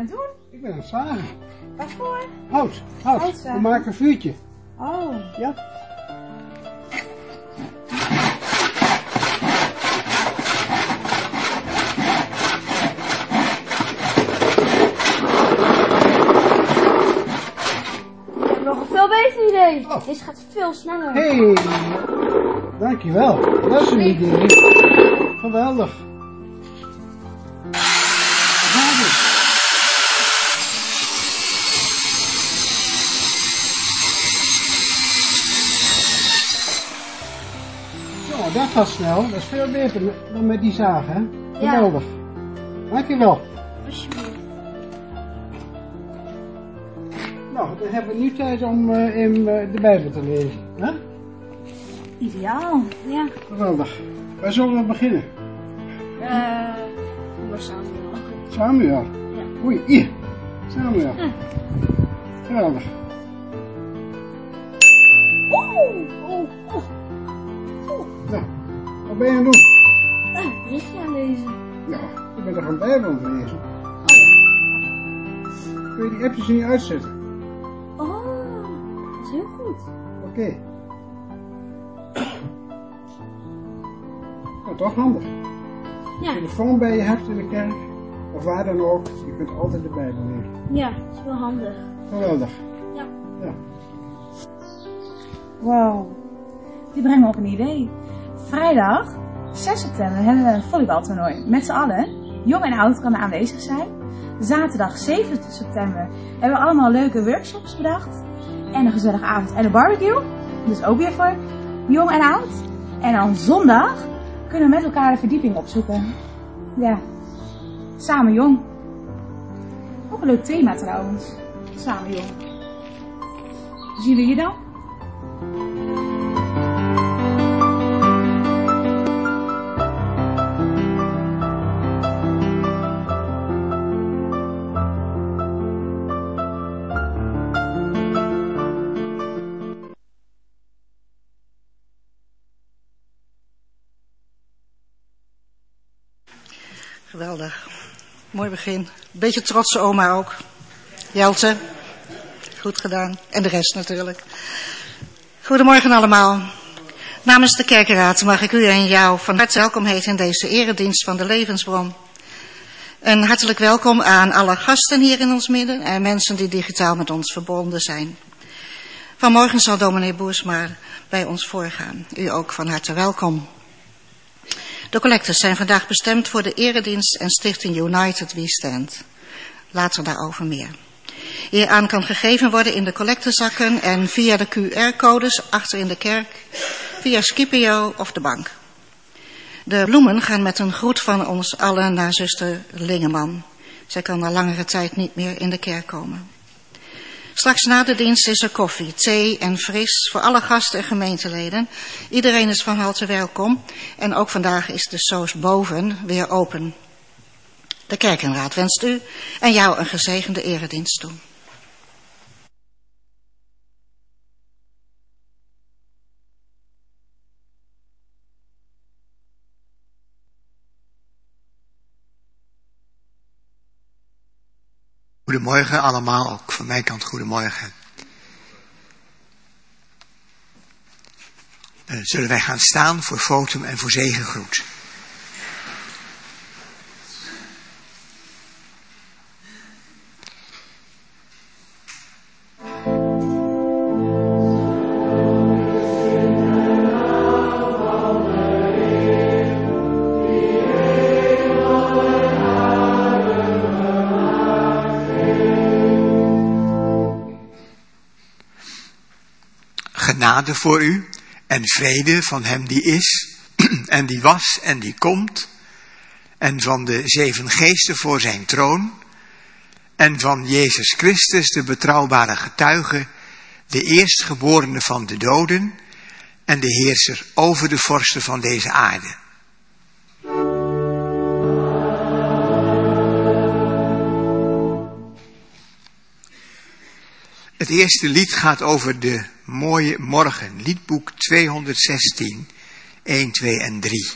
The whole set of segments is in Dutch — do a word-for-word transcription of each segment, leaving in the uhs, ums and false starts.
het doen? Ik ben aan het zagen. Waarvoor? Hout, hout. Hout We zagen. maken een vuurtje. Oh. Ja? Ik heb nog een veel beter idee. Oh. Deze gaat veel sneller. Hé, hey, dankjewel. Dat is een idee. Geweldig. Zo, dat gaat snel. Dat is veel beter dan met die zaag, hè? Geweldig. Dankjewel. Alsjeblieft. Nou, dan hebben we nu tijd om uh, in uh, de Bijbel te lezen. Hè? Ideaal, ja. Geweldig. Waar zullen we beginnen? Eh, uh, Samuel. Samuel. Ja. Oei, hier. Samuel. Hm. Geweldig. Oeh, oeh, oeh. Nou, wat ben je aan het doen? Uh, berichtje aan lezen. Ja, ik ben toch een Bijbel aan het lezen. Oh ja. Kun je die appjes niet uitzetten? Oh, dat is heel goed. Oké. Okay. Nou, toch handig. Als Ja. je de telefoon bij je hebt in de kerk, of waar dan ook, je kunt altijd de Bijbel lezen. Ja, dat is wel handig. Geweldig. Ja. Ja. Wow, die brengt me op een idee. Vrijdag, zes september, hebben we een volleybaltoernooi. Met z'n allen, jong en oud kan er aanwezig zijn. Zaterdag, zeven september, hebben we allemaal leuke workshops bedacht. En een gezellige avond en een barbecue. Dus ook weer voor jong en oud. En dan zondag kunnen we met elkaar de verdieping opzoeken. Ja, samen jong. Ook een leuk thema trouwens. Samen jong. Zien we je dan? Geweldig. Mooi begin. Beetje trotse oma ook. Jelte. Goed gedaan. En de rest natuurlijk. Goedemorgen allemaal. Namens de kerkenraad mag ik u en jou van harte welkom heten in deze eredienst van de Levensbron. En hartelijk welkom aan alle gasten hier in ons midden en mensen die digitaal met ons verbonden zijn. Vanmorgen zal dominee Boersma bij ons voorgaan. U ook van harte welkom. De collectes zijn vandaag bestemd voor de eredienst en stichting United We Stand. Later daarover meer. Hieraan kan gegeven worden in de collectezakken en via de Q R-codes achter in de kerk, via Scipio of de bank. De bloemen gaan met een groet van ons allen naar zuster Lingeman. Zij kan al langere tijd niet meer in de kerk komen. Straks na de dienst is er koffie, thee en fris voor alle gasten en gemeenteleden. Iedereen is van harte welkom en ook vandaag is de soos boven weer open. De kerkenraad wenst u en jou een gezegende eredienst toe. Goedemorgen allemaal, ook van mijn kant goedemorgen. Uh, zullen wij gaan staan voor fotum en voor zegengroet. Genade voor u en vrede van hem die is en die was en die komt en van de zeven geesten voor zijn troon en van Jezus Christus de betrouwbare getuige, de eerstgeborene van de doden en de heerser over de vorsten van deze aarde. Het eerste lied gaat over de mooie morgen, liedboek tweehonderdzestien, een, twee en drie.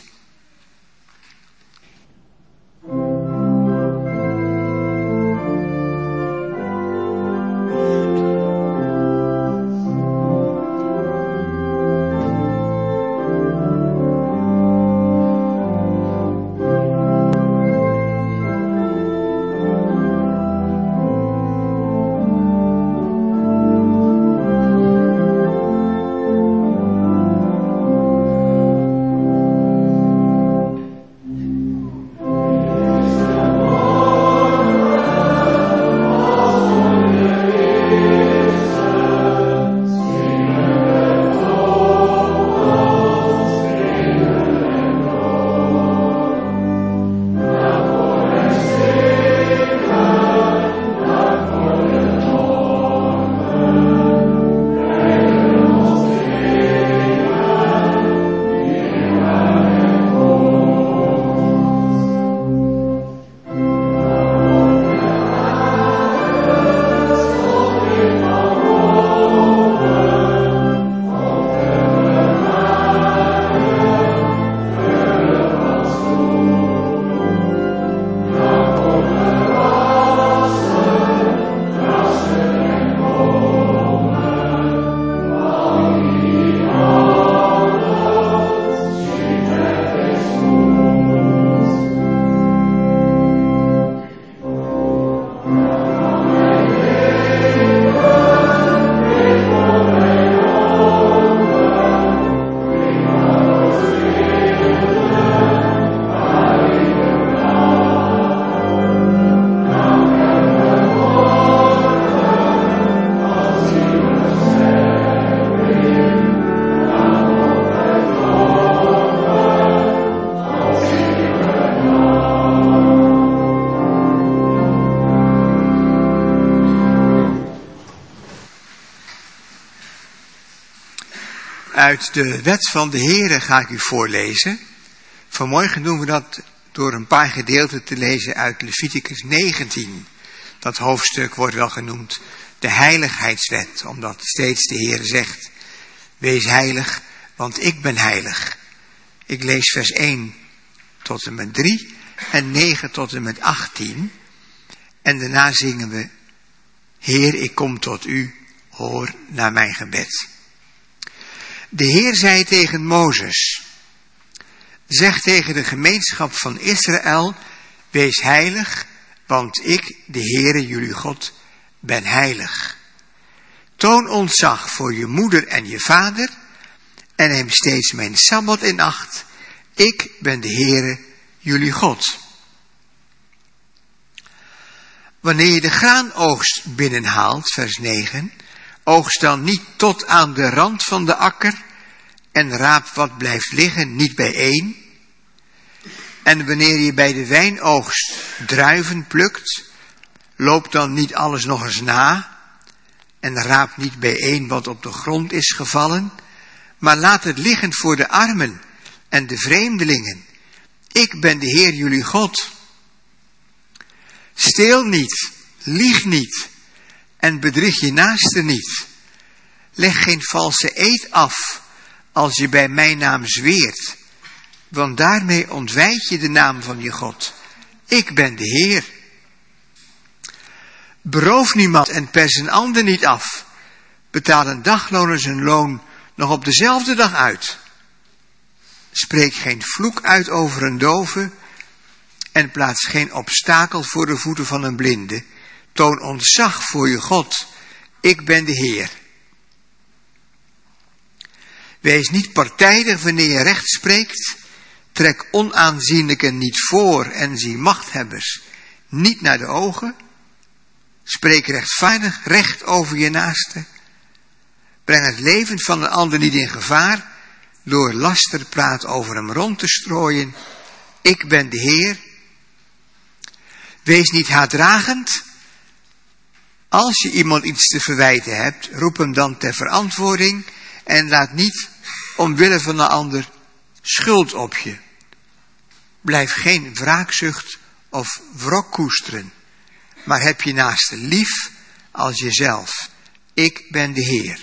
Uit de wet van de Heere ga ik u voorlezen. Vanmorgen doen we dat door een paar gedeelten te lezen uit Leviticus negentien. Dat hoofdstuk wordt wel genoemd de heiligheidswet, omdat steeds de Heere zegt, wees heilig, want ik ben heilig. Ik lees vers één tot en met drie en negen tot en met achttien. En daarna zingen we, Heer, ik kom tot u, hoor naar mijn gebed. De Heer zei tegen Mozes, zeg tegen de gemeenschap van Israël, wees heilig, want ik, de Heere, jullie God, ben heilig. Toon ontzag voor je moeder en je vader en neem steeds mijn Sabbat in acht. Ik ben de Heere, jullie God. Wanneer je de graanoogst binnenhaalt, vers negen, oogst dan niet tot aan de rand van de akker en raap wat blijft liggen niet bijeen. En wanneer je bij de wijnoogst druiven plukt, loop dan niet alles nog eens na en raap niet bijeen wat op de grond is gevallen, maar laat het liggen voor de armen en de vreemdelingen. Ik ben de Heer jullie God. Steel niet, lieg niet en bedrieg je naaste niet. Leg geen valse eed af als je bij mijn naam zweert, want daarmee ontwijd je de naam van je God. Ik ben de Heer. Beroof niemand en pers een ander niet af. Betaal een dagloner zijn loon nog op dezelfde dag uit. Spreek geen vloek uit over een dove en plaats geen obstakel voor de voeten van een blinde. Toon ontzag voor je God. Ik ben de Heer. Wees niet partijdig wanneer je recht spreekt. Trek onaanzienlijken niet voor en zie machthebbers niet naar de ogen. Spreek rechtvaardig recht over je naaste. Breng het leven van een ander niet in gevaar door lasterpraat over hem rond te strooien. Ik ben de Heer. Wees niet haatdragend. Als je iemand iets te verwijten hebt, roep hem dan ter verantwoording en laat niet omwille van een ander schuld op je. Blijf geen wraakzucht of wrok koesteren, maar heb je naaste lief als jezelf. Ik ben de Heer.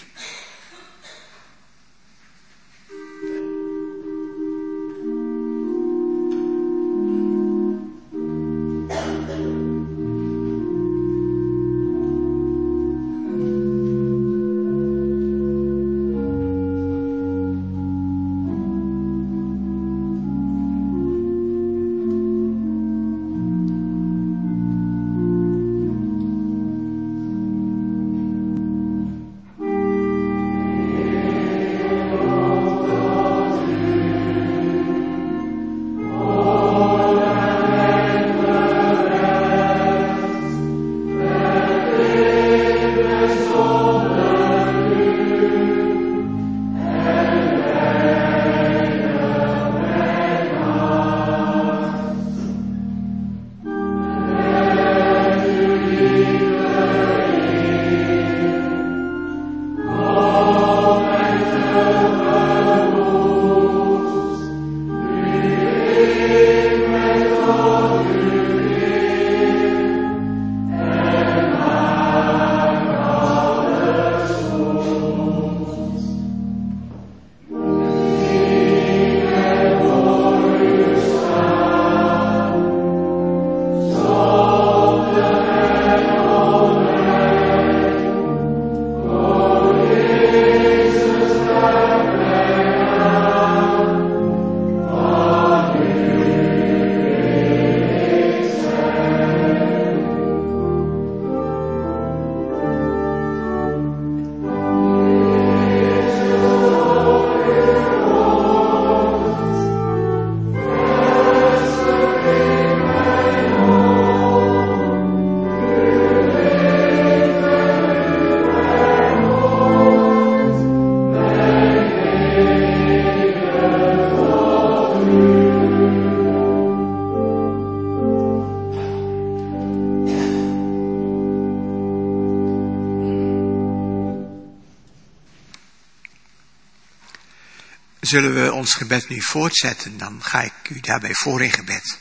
zullen we ons gebed nu voortzetten. Dan ga ik u daarbij voor in gebed.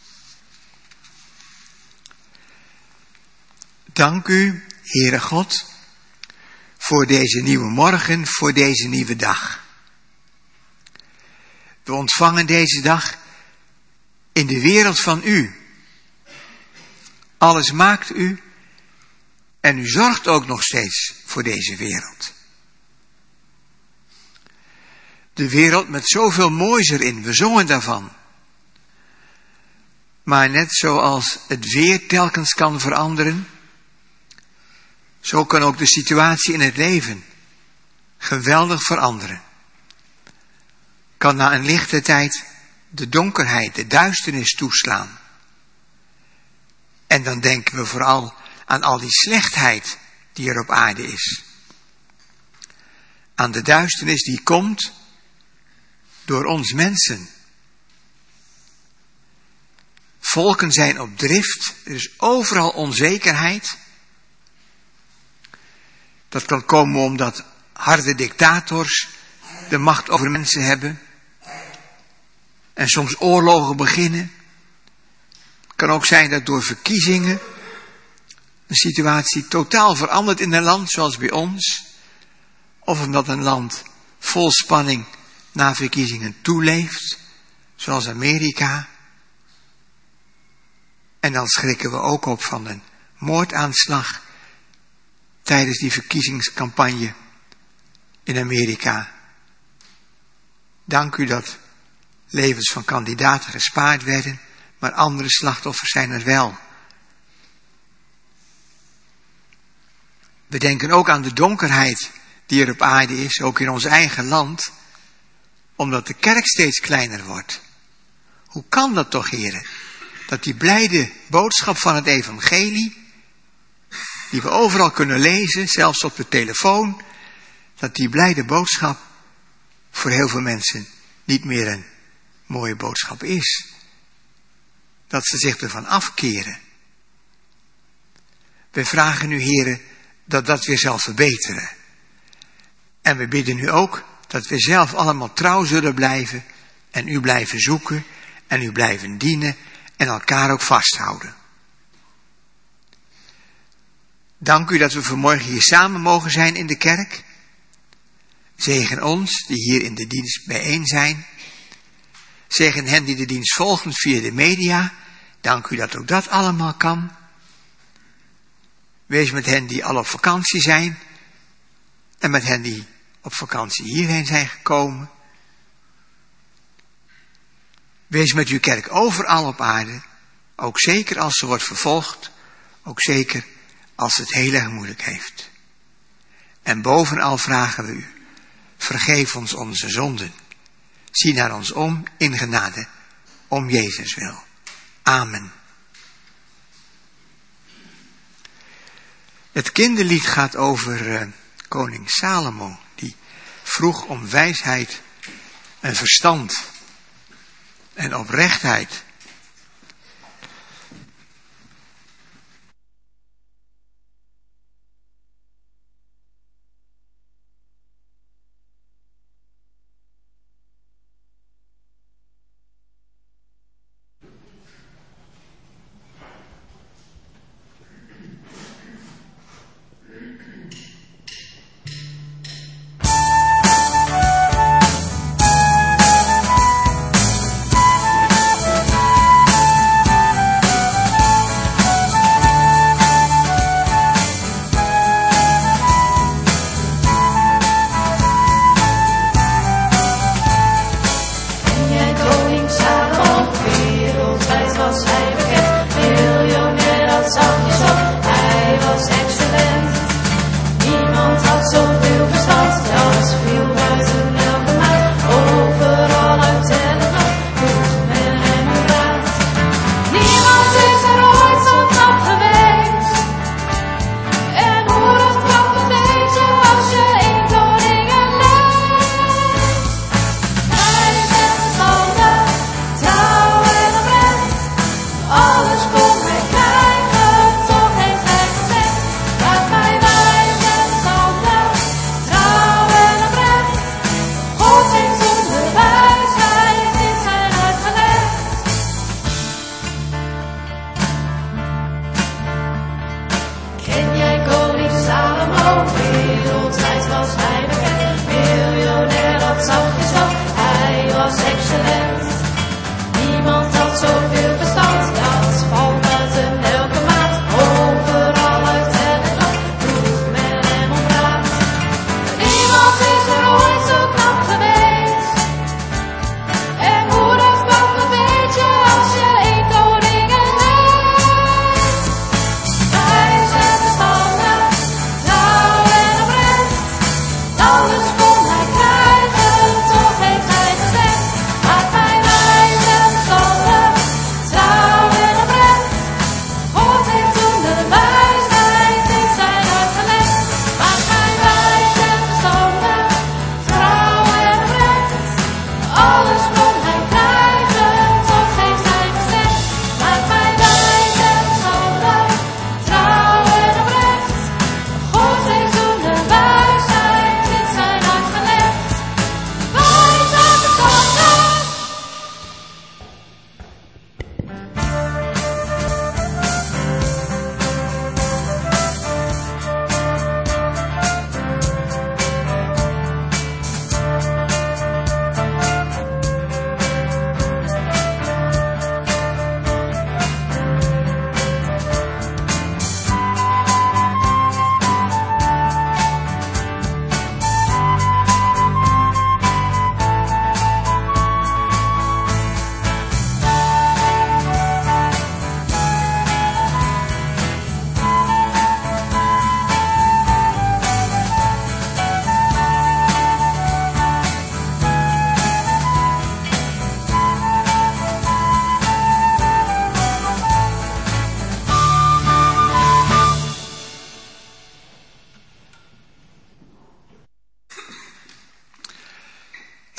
Dank u, Heere God, voor deze nieuwe morgen, voor deze nieuwe dag. We ontvangen deze dag in de wereld van u. Alles maakt u en u zorgt ook nog steeds voor deze wereld. De wereld met zoveel moois erin, we zongen daarvan. Maar net zoals het weer telkens kan veranderen, zo kan ook de situatie in het leven geweldig veranderen. Kan na een lichte tijd de donkerheid, de duisternis toeslaan. En dan denken we vooral aan al die slechtheid die er op aarde is. Aan de duisternis die komt door ons mensen. Volken zijn op drift, er is overal onzekerheid. Dat kan komen omdat harde dictators de macht over mensen hebben. En soms oorlogen beginnen. Het kan ook zijn dat door verkiezingen een situatie totaal verandert in een land zoals bij ons. Of omdat een land vol spanning na verkiezingen toeleeft, zoals Amerika. En dan schrikken we ook op van een moordaanslag tijdens die verkiezingscampagne in Amerika. Dank u dat levens van kandidaten gespaard werden, maar andere slachtoffers zijn er wel. We denken ook aan de donkerheid die er op aarde is, ook in ons eigen land, omdat de kerk steeds kleiner wordt. Hoe kan dat toch, heren? Dat die blijde boodschap van het evangelie, die we overal kunnen lezen, zelfs op de telefoon, dat die blijde boodschap voor heel veel mensen niet meer een mooie boodschap is. Dat ze zich ervan afkeren. We vragen u, heren, dat dat weer zal verbeteren. En we bidden u ook dat we zelf allemaal trouw zullen blijven en u blijven zoeken en u blijven dienen en elkaar ook vasthouden. Dank u dat we vanmorgen hier samen mogen zijn in de kerk. Zegen ons die hier in de dienst bijeen zijn. Zegen hen die de dienst volgen via de media. Dank u dat ook dat allemaal kan. Wees met hen die al op vakantie zijn. En met hen die op vakantie hierheen zijn gekomen. Wees met uw kerk overal op aarde. Ook zeker als ze wordt vervolgd. Ook zeker als ze het heel erg moeilijk heeft. En bovenal vragen we u. Vergeef ons onze zonden. Zie naar ons om in genade. Om Jezus wil. Amen. Het kinderlied gaat over uh, koning Salomo. Die vroeg om wijsheid en verstand. En oprechtheid.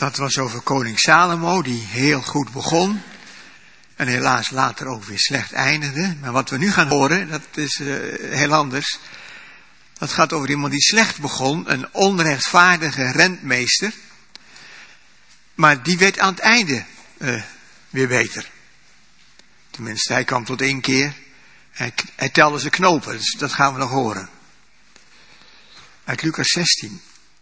Dat was over koning Salomo, die heel goed begon. En helaas later ook weer slecht eindigde. Maar wat we nu gaan horen, dat is uh, heel anders. Dat gaat over iemand die slecht begon. Een onrechtvaardige rentmeester. Maar die werd aan het einde uh, weer beter. Tenminste, hij kwam tot één keer. Hij, hij telde zijn knopen, dus dat gaan we nog horen. Uit Lucas zestien.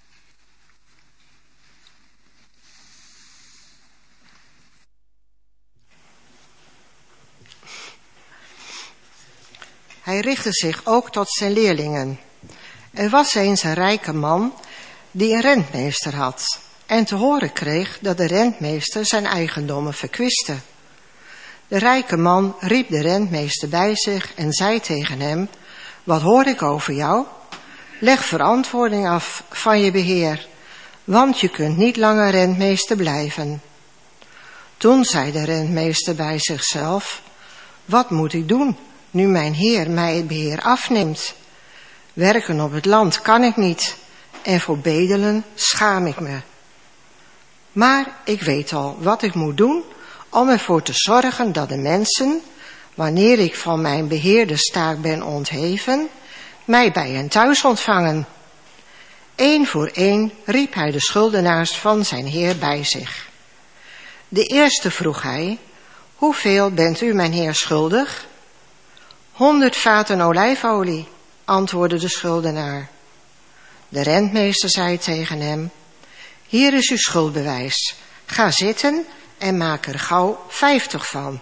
Hij richtte zich ook tot zijn leerlingen. Er was eens een rijke man die een rentmeester had en te horen kreeg dat de rentmeester zijn eigendommen verkwistte. De rijke man riep de rentmeester bij zich en zei tegen hem: wat hoor ik over jou? Leg verantwoording af van je beheer, want je kunt niet langer rentmeester blijven. Toen zei de rentmeester bij zichzelf: wat moet ik doen nu mijn heer mij het beheer afneemt? Werken op het land kan ik niet en voor bedelen schaam ik me. Maar ik weet al wat ik moet doen om ervoor te zorgen dat de mensen, wanneer ik van mijn beheerderstaak ben ontheven, mij bij hen thuis ontvangen. Eén voor één riep hij de schuldenaars van zijn heer bij zich. De eerste vroeg hij: hoeveel bent u mijn heer schuldig? Honderd vaten olijfolie, antwoordde de schuldenaar. De rentmeester zei tegen hem: hier is uw schuldbewijs. Ga zitten en maak er gauw vijftig van.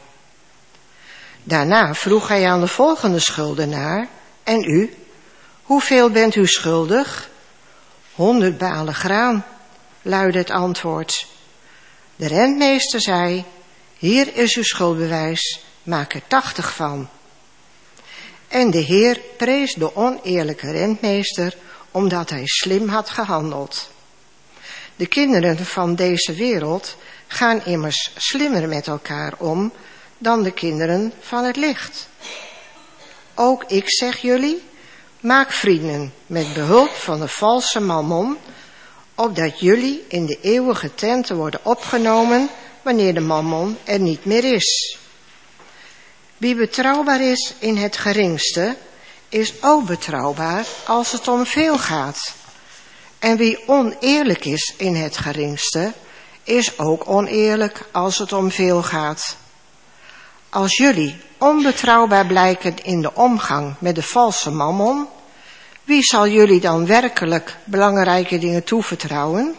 Daarna vroeg hij aan de volgende schuldenaar: en u, hoeveel bent u schuldig? Honderd balen graan, luidde het antwoord. De rentmeester zei: hier is uw schuldbewijs, maak er tachtig van. En de heer prees de oneerlijke rentmeester omdat hij slim had gehandeld. De kinderen van deze wereld gaan immers slimmer met elkaar om dan de kinderen van het licht. Ook ik zeg jullie, maak vrienden met behulp van de valse mammon, opdat jullie in de eeuwige tenten worden opgenomen wanneer de mammon er niet meer is. Wie betrouwbaar is in het geringste, is ook betrouwbaar als het om veel gaat. En wie oneerlijk is in het geringste, is ook oneerlijk als het om veel gaat. Als jullie onbetrouwbaar blijken in de omgang met de valse mammon, wie zal jullie dan werkelijk belangrijke dingen toevertrouwen?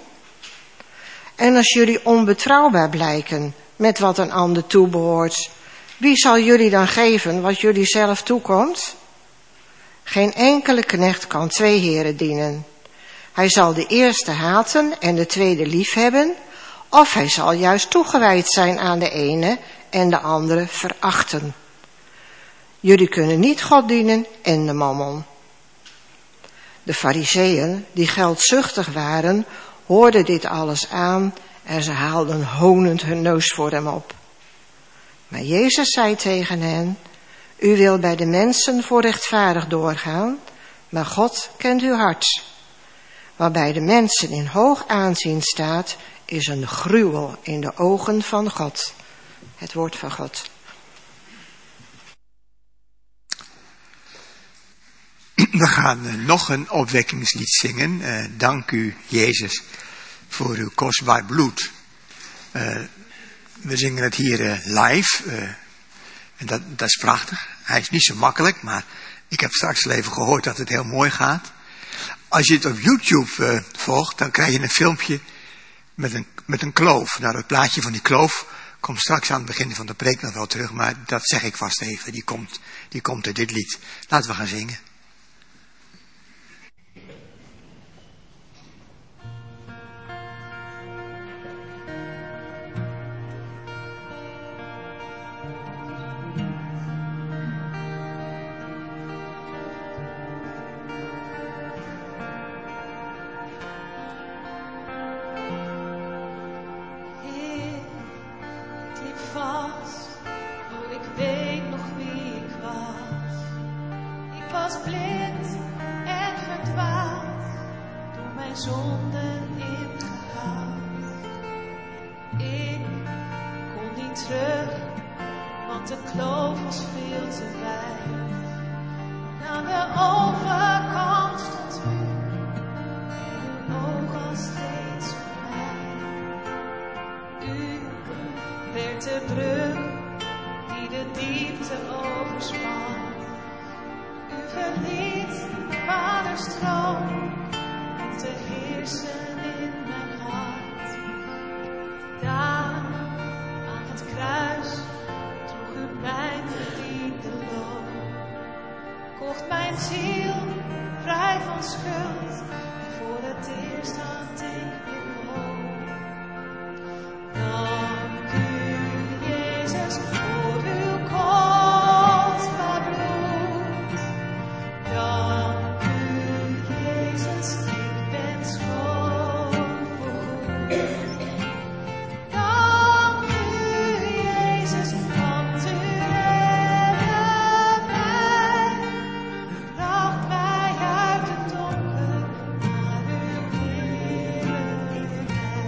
En als jullie onbetrouwbaar blijken met wat een ander toebehoort, wie zal jullie dan geven wat jullie zelf toekomt? Geen enkele knecht kan twee heren dienen. Hij zal de eerste haten en de tweede liefhebben, of hij zal juist toegewijd zijn aan de ene en de andere verachten. Jullie kunnen niet God dienen en de mammon. De farizeeën, die geldzuchtig waren, hoorden dit alles aan en ze haalden honend hun neus voor hem op. Maar Jezus zei tegen hen: u wil bij de mensen voor rechtvaardig doorgaan, maar God kent uw hart. Waarbij de mensen in hoog aanzien staat, is een gruwel in de ogen van God. Het woord van God. We gaan uh, nog een opwekkingslied zingen. Uh, dank u, Jezus, voor uw kostbaar bloed. Uh, we zingen het hier uh, live. Uh, en dat, dat is prachtig. Hij is niet zo makkelijk, maar ik heb straks al even gehoord dat het heel mooi gaat. Als je het op YouTube uh, volgt, dan krijg je een filmpje met een, met een kloof. Nou, het plaatje van die kloof komt straks aan het begin van de preek nog wel terug, maar dat zeg ik vast even. Die komt, die komt uit dit lied. Laten we gaan zingen. Zonden ingehaald, want de kloof was veel te wijd. Aan de overkant stond u, en uw oog al steeds voorbij. U werd de brug die de diepte overspant. U verliet vaders troon om te heersen in mijn hart. Daar aan het kruis droeg u mijn verdiende loon. Kocht mijn ziel vrij van schuld, voor het eerst had ik uw hoop. Dank u, Jezus, voor uw kostbaar bloed. Dank u, Jezus, ik ben schoon voorgoed. Dank u, Jezus, want u redde mij. Bracht mij uit het donker naar uw heerlijkheid.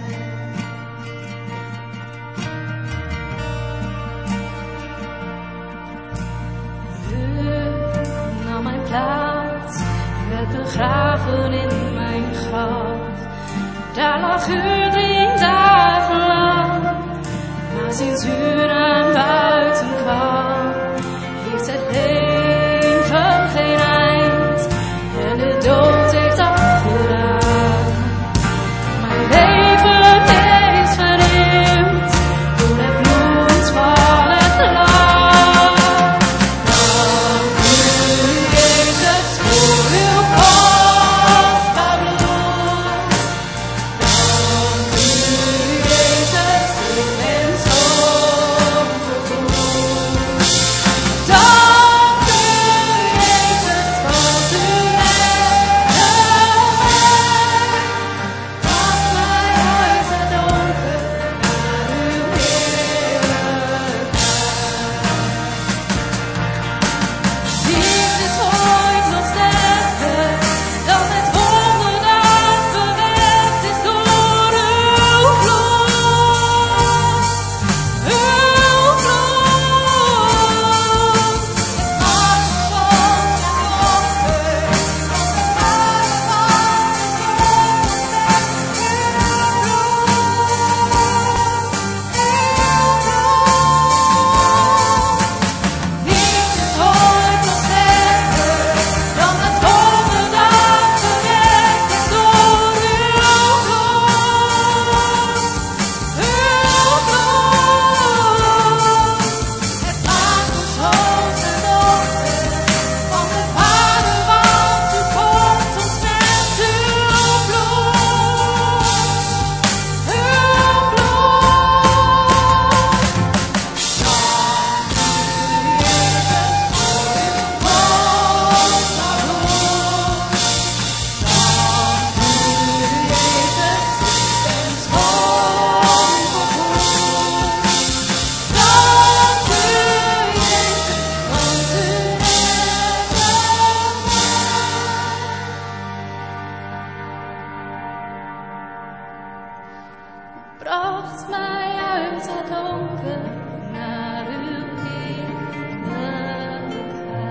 U nam mijn plaats, werd begraven in mijn graf. Daar lag u drie dagen lang, maar sinds u naar buiten kwam, heeft het leven geen eind en de dood heeft afgedaan. Mijn leven is vernieuwd door het bloed van het lam. Dank u, Jezus, voor uw kostbaar bloed. Dank u, Jezus, ik ben schoon voorgoed. Dank u, Jezus, want u redde mij. Bracht mij uit het donker naar uw heerlijkheid. Niets is ooit nog sterker dan het wonder dat bewerkt is door uw bloed. Uw bloed. Het hart van het offer, van de waarde van de Niets is ooit nog sterker dan het wonder dat bewerkt is door uw bloed. Uw bloed. Het maakt ons hoofd en dochter van de Vader, want u komt ons met uw bloed. Uw bracht mij uit het donker naar uw heerlijkheid.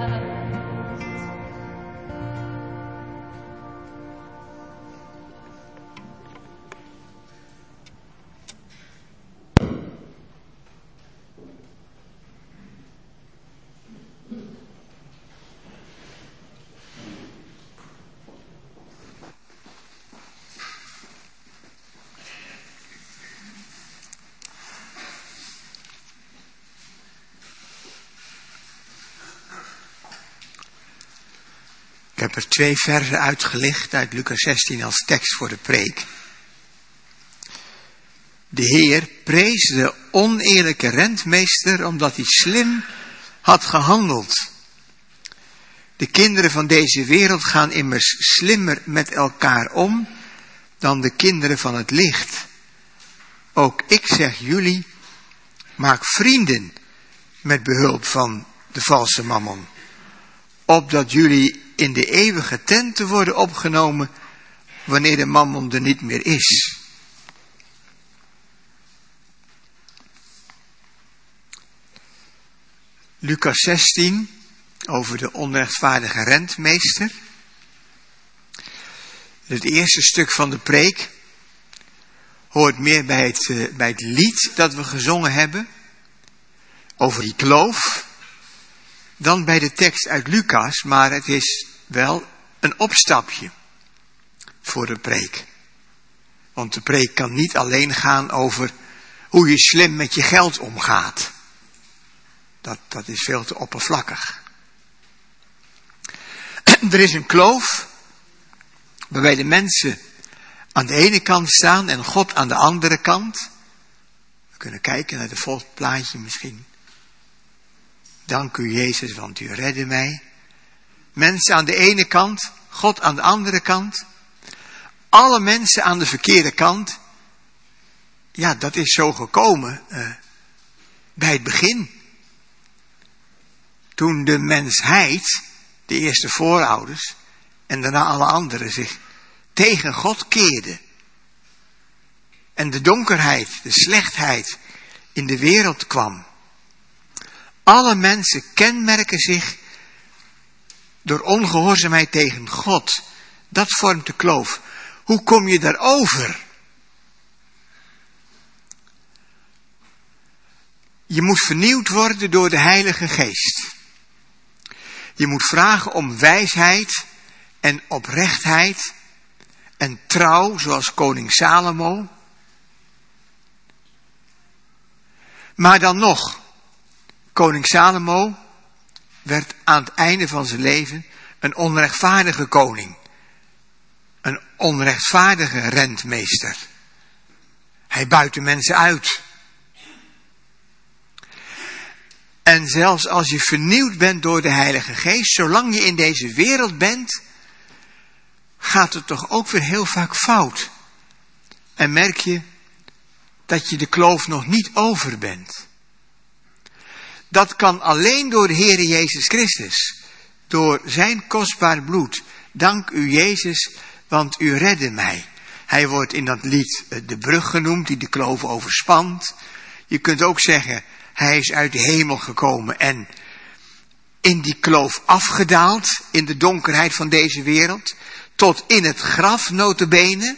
Ik heb er twee versen uitgelicht uit Lucas zestien als tekst voor de preek. De Heer prees de oneerlijke rentmeester omdat hij slim had gehandeld. De kinderen van deze wereld gaan immers slimmer met elkaar om dan de kinderen van het licht. Ook ik zeg jullie, maak vrienden met behulp van de valse mammon, opdat jullie in de eeuwige tenten worden opgenomen wanneer de mammon er niet meer is. Lucas zestien, over de onrechtvaardige rentmeester. Het eerste stuk van de preek hoort meer bij het, uh, bij het lied dat we gezongen hebben, over die kloof, dan bij de tekst uit Lucas, maar het is wel een opstapje voor de preek. Want de preek kan niet alleen gaan over hoe je slim met je geld omgaat. Dat, dat is veel te oppervlakkig. Er is een kloof waarbij de mensen aan de ene kant staan en God aan de andere kant. We kunnen kijken naar het volgende plaatje misschien. Dank u Jezus, want u redde mij. Mensen aan de ene kant, God aan de andere kant. Alle mensen aan de verkeerde kant. Ja, dat is zo gekomen uh, bij het begin. Toen de mensheid, de eerste voorouders en daarna alle anderen zich tegen God keerden. En de donkerheid, de slechtheid in de wereld kwam. Alle mensen kenmerken zich door ongehoorzaamheid tegen God. Dat vormt de kloof. Hoe kom je daarover? Je moet vernieuwd worden door de Heilige Geest. Je moet vragen om wijsheid en oprechtheid en trouw, zoals koning Salomo. Maar dan nog, koning Salomo werd aan het einde van zijn leven een onrechtvaardige koning. Een onrechtvaardige rentmeester. Hij buitte mensen uit. En zelfs als je vernieuwd bent door de Heilige Geest, zolang je in deze wereld bent, gaat het toch ook weer heel vaak fout. En merk je dat je de kloof nog niet over bent. Dat kan alleen door de Heere Jezus Christus. Door zijn kostbaar bloed. Dank u Jezus, want u redde mij. Hij wordt in dat lied de brug genoemd die de kloof overspant. Je kunt ook zeggen, hij is uit de hemel gekomen en in die kloof afgedaald, in de donkerheid van deze wereld, tot in het graf nota bene.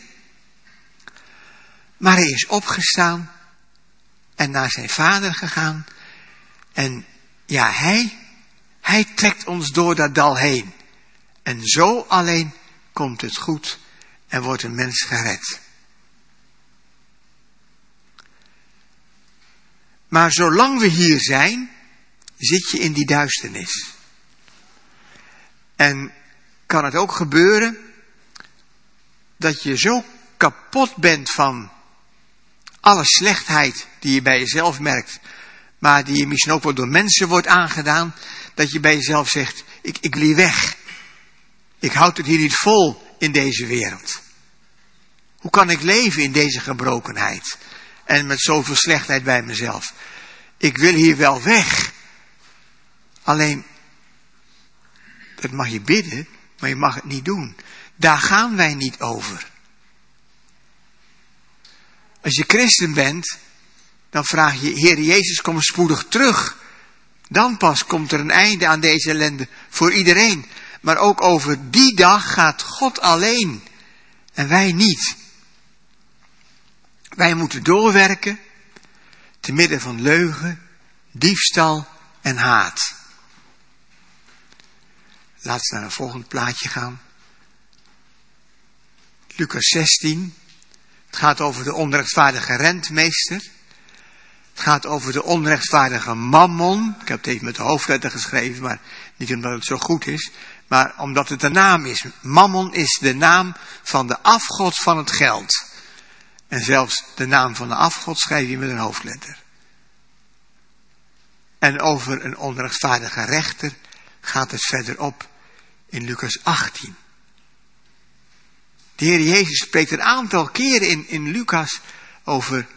Maar hij is opgestaan en naar zijn vader gegaan. En ja, hij, hij trekt ons door dat dal heen. En zo alleen komt het goed en wordt een mens gered. Maar zolang we hier zijn, zit je in die duisternis. En kan het ook gebeuren dat je zo kapot bent van alle slechtheid die je bij jezelf merkt, maar die je misschien ook wel door mensen wordt aangedaan, dat je bij jezelf zegt, ik, ik lie weg. Ik houd het hier niet vol in deze wereld. Hoe kan ik leven in deze gebrokenheid? En met zoveel slechtheid bij mezelf. Ik wil hier wel weg. Alleen, dat mag je bidden, maar je mag het niet doen. Daar gaan wij niet over. Als je christen bent, dan vraag je, Heer Jezus, kom spoedig terug. Dan pas komt er een einde aan deze ellende voor iedereen. Maar ook over die dag gaat God alleen. En wij niet. Wij moeten doorwerken, te midden van leugen, diefstal en haat. Laten we naar een volgend plaatje gaan. Lucas zestien. Het gaat over de onrechtvaardige rentmeester. Het gaat over de onrechtvaardige mammon. Ik heb het even met de hoofdletter geschreven, maar niet omdat het zo goed is, maar omdat het de naam is. Mammon is de naam van de afgod van het geld. En zelfs de naam van de afgod schrijf je met een hoofdletter. En over een onrechtvaardige rechter gaat het verderop in Lucas achttien. De Heer Jezus spreekt een aantal keren in, in Lucas over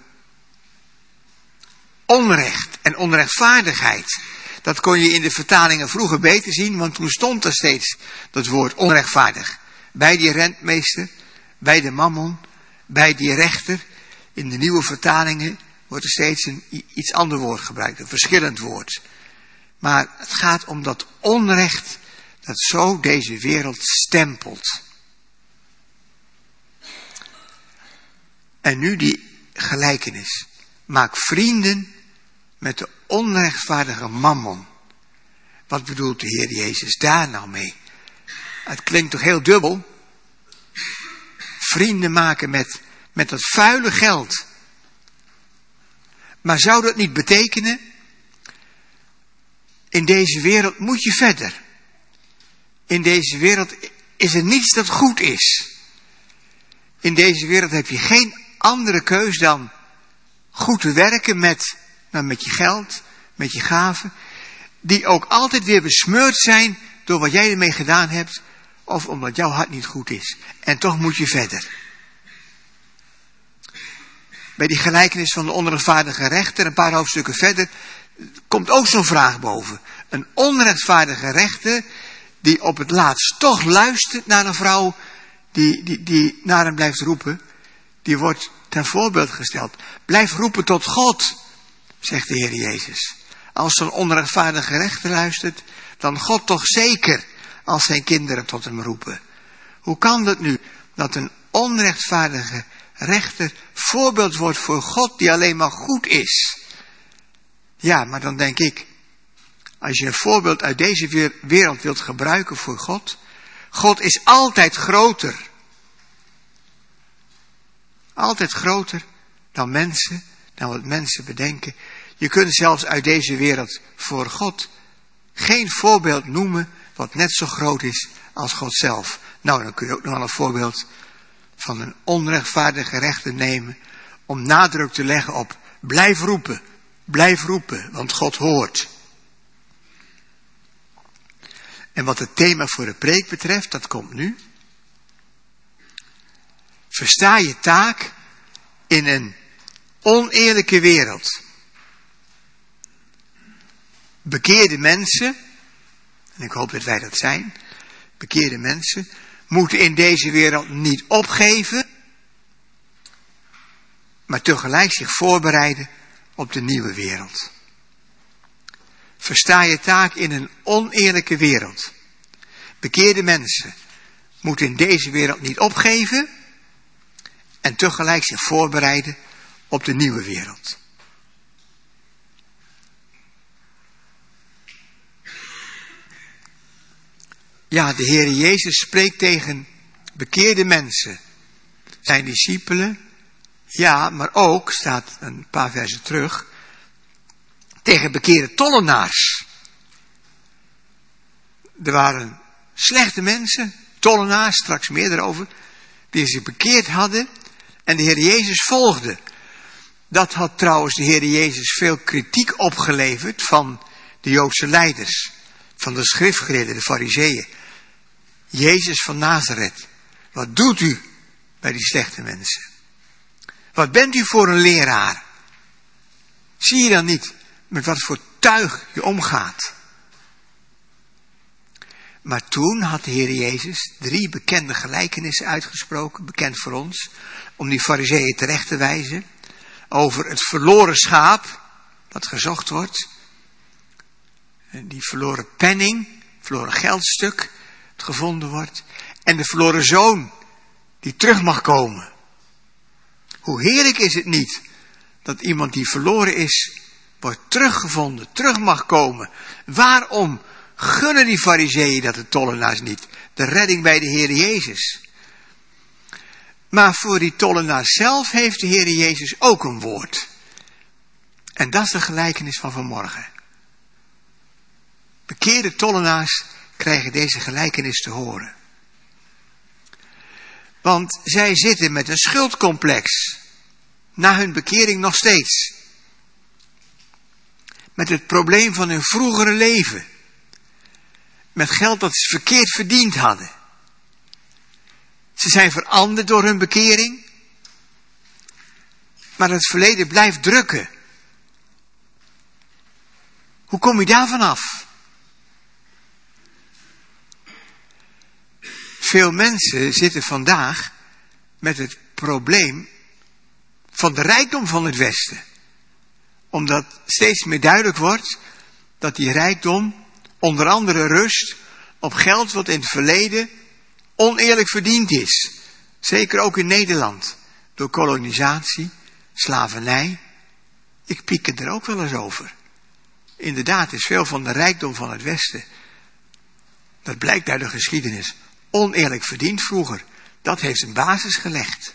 onrecht en onrechtvaardigheid. Dat kon je in de vertalingen vroeger beter zien, want toen stond er steeds dat woord onrechtvaardig. Bij die rentmeester, bij de mammon, bij die rechter. In de nieuwe vertalingen wordt er steeds een iets ander woord gebruikt, een verschillend woord. Maar het gaat om dat onrecht dat zo deze wereld stempelt. En nu die gelijkenis. Maak vrienden met de onrechtvaardige mammon. Wat bedoelt de Heer Jezus daar nou mee? Het klinkt toch heel dubbel? Vrienden maken met, met dat vuile geld. Maar zou dat niet betekenen? In deze wereld moet je verder. In deze wereld is er niets dat goed is. In deze wereld heb je geen andere keus dan goed te werken met, nou met je geld, met je gaven. Die ook altijd weer besmeurd zijn door wat jij ermee gedaan hebt. Of omdat jouw hart niet goed is. En toch moet je verder. Bij die gelijkenis van de onrechtvaardige rechter, een paar hoofdstukken verder, komt ook zo'n vraag boven. Een onrechtvaardige rechter die op het laatst toch luistert naar een vrouw die, die, die naar hem blijft roepen. Die wordt ten voorbeeld gesteld. Blijf roepen tot God, zegt de Heer Jezus. Als zo'n onrechtvaardige rechter luistert, dan God toch zeker als zijn kinderen tot hem roepen. Hoe kan dat nu, dat een onrechtvaardige rechter voorbeeld wordt voor God die alleen maar goed is? Ja, maar dan denk ik, als je een voorbeeld uit deze wereld wilt gebruiken voor God, God is altijd groter. Altijd groter dan mensen, dan wat mensen bedenken. Je kunt zelfs uit deze wereld voor God geen voorbeeld noemen wat net zo groot is als God zelf. Nou, dan kun je ook nog wel een voorbeeld van een onrechtvaardige rechter nemen om nadruk te leggen op blijf roepen, blijf roepen, want God hoort. En wat het thema voor de preek betreft, dat komt nu. Versta je taak in een oneerlijke wereld. Bekeerde mensen, en ik hoop dat wij dat zijn, bekeerde mensen, moeten in deze wereld niet opgeven, maar tegelijk zich voorbereiden op de nieuwe wereld. Versta je taak in een oneerlijke wereld. Bekeerde mensen moeten in deze wereld niet opgeven en tegelijk zich voorbereiden op de nieuwe wereld. Ja, de Heer Jezus spreekt tegen bekeerde mensen, zijn discipelen, ja, maar ook, staat een paar versen terug, tegen bekeerde tollenaars. Er waren slechte mensen, tollenaars, straks meer erover, die zich bekeerd hadden en de Heer Jezus volgde. Dat had trouwens de Heer Jezus veel kritiek opgeleverd van de Joodse leiders, van de schriftgeleerden, de fariseeën. Jezus van Nazareth, wat doet u bij die slechte mensen? Wat bent u voor een leraar? Zie je dan niet met wat voor tuig je omgaat? Maar toen had de Heer Jezus drie bekende gelijkenissen uitgesproken, bekend voor ons, om die fariseeën terecht te wijzen, over het verloren schaap, dat gezocht wordt, en die verloren penning, verloren geldstuk, dat gevonden wordt, en de verloren zoon, die terug mag komen. Hoe heerlijk is het niet, dat iemand die verloren is, wordt teruggevonden, terug mag komen. Waarom gunnen die fariseeën dat de tollenaars niet? De redding bij de Heer Jezus. Maar voor die tollenaars zelf heeft de Heer Jezus ook een woord. En dat is de gelijkenis van vanmorgen. Bekeerde tollenaars krijgen deze gelijkenis te horen. Want zij zitten met een schuldcomplex. Na hun bekering nog steeds. Met het probleem van hun vroegere leven. Met geld dat ze verkeerd verdiend hadden. Ze zijn veranderd door hun bekering. Maar het verleden blijft drukken. Hoe kom je daarvan af? Veel mensen zitten vandaag met het probleem van de rijkdom van het Westen. Omdat steeds meer duidelijk wordt dat die rijkdom onder andere rust op geld wat in het verleden oneerlijk verdiend is. Zeker ook in Nederland. Door kolonisatie, slavernij. Ik pieker er ook wel eens over. Inderdaad is veel van de rijkdom van het Westen, dat blijkt uit de geschiedenis, oneerlijk verdiend vroeger. Dat heeft een basis gelegd.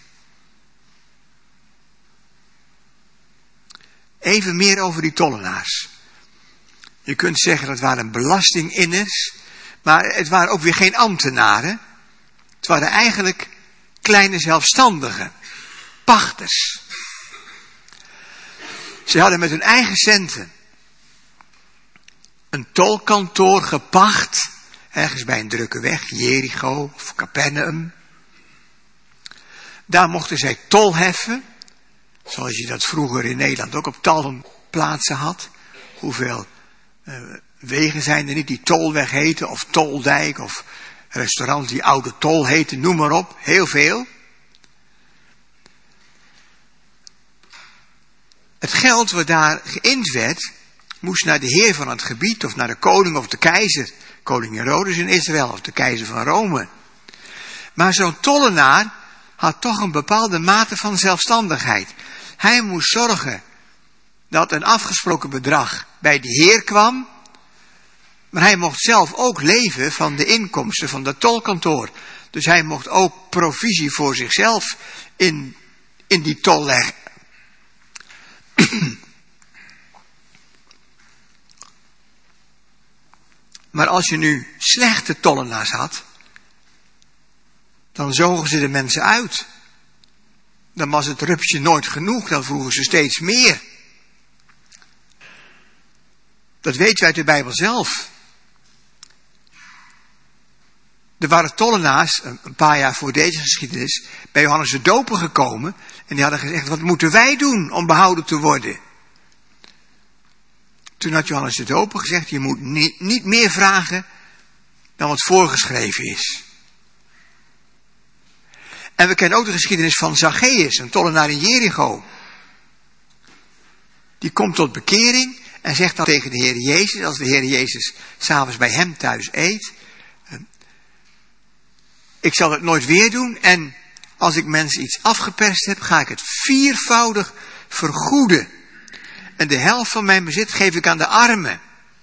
Even meer over die tollenaars. Je kunt zeggen dat waren belastinginners, maar het waren ook weer geen ambtenaren. Het waren eigenlijk kleine zelfstandigen, pachters. Ze hadden met hun eigen centen een tolkantoor gepacht, ergens bij een drukke weg, Jericho of Capernaum. Daar mochten zij tol heffen, zoals je dat vroeger in Nederland ook op tal plaatsen had. Hoeveel uh, wegen zijn er niet die tolweg heten, of toldijk, of restaurants die oude tol heten, noem maar op, heel veel. Het geld wat daar geïnd werd, moest naar de heer van het gebied, of naar de koning of de keizer. Koning Herodes in Israël, of de keizer van Rome. Maar zo'n tollenaar had toch een bepaalde mate van zelfstandigheid. Hij moest zorgen dat een afgesproken bedrag bij de heer kwam, maar hij mocht zelf ook leven van de inkomsten van dat tolkantoor. Dus hij mocht ook provisie voor zichzelf in, in die tol leggen. Maar als je nu slechte tollenaars had, dan zogen ze de mensen uit. Dan was het rupsje nooit genoeg, dan vroegen ze steeds meer. Dat weten we uit de Bijbel zelf. Er waren tollenaars, een paar jaar voor deze geschiedenis, bij Johannes de Doper gekomen. En die hadden gezegd, wat moeten wij doen om behouden te worden? Toen had Johannes de Doper gezegd, je moet niet, niet meer vragen dan wat voorgeschreven is. En we kennen ook de geschiedenis van Zacchaeus, een tollenaar in Jericho. Die komt tot bekering en zegt dan tegen de Heer Jezus, als de Heer Jezus 's avonds bij hem thuis eet, ik zal het nooit weer doen en als ik mensen iets afgeperst heb, ga ik het viervoudig vergoeden. En de helft van mijn bezit geef ik aan de armen.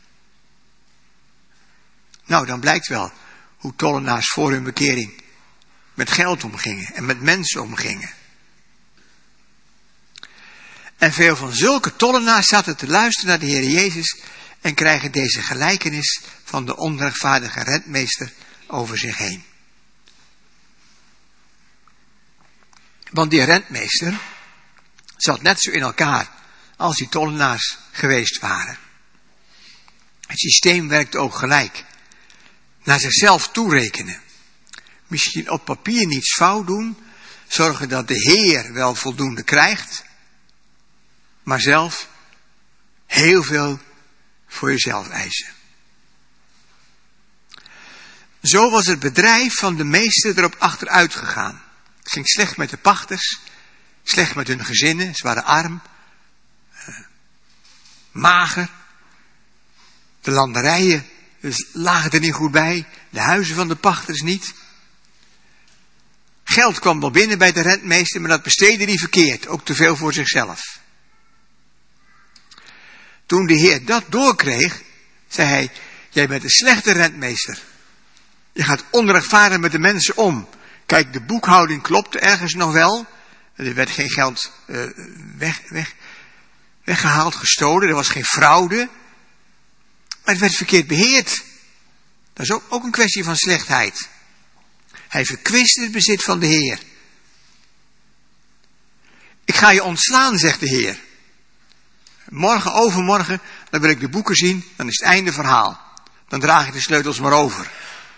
Nou, dan blijkt wel hoe tollenaars voor hun bekering met geld omgingen en met mensen omgingen. En veel van zulke tollenaars zaten te luisteren naar de Heer Jezus en krijgen deze gelijkenis van de onrechtvaardige rentmeester over zich heen. Want die rentmeester zat net zo in elkaar als die tollenaars geweest waren. Het systeem werkte ook gelijk. Naar zichzelf toerekenen. Misschien op papier niets fout doen. Zorgen dat de Heer wel voldoende krijgt. Maar zelf heel veel voor jezelf eisen. Zo was het bedrijf van de meester erop achteruit gegaan. Het ging slecht met de pachters. Slecht met hun gezinnen. Ze waren arm. Uh, mager. De landerijen dus lagen er niet goed bij. De huizen van de pachters niet. Geld kwam wel binnen bij de rentmeester, maar dat besteedde hij verkeerd. Ook te veel voor zichzelf. Toen de Heer dat doorkreeg, zei hij, jij bent een slechte rentmeester. Je gaat onrechtvaardig met de mensen om. Kijk, de boekhouding klopte ergens nog wel. Er werd geen geld uh, weg, weg, weggehaald, gestolen. Er was geen fraude. Maar het werd verkeerd beheerd. Dat is ook, ook een kwestie van slechtheid. Hij verkwist het bezit van de Heer. Ik ga je ontslaan, zegt de Heer. Morgen, overmorgen, dan wil ik de boeken zien, dan is het einde verhaal. Dan draag ik de sleutels maar over.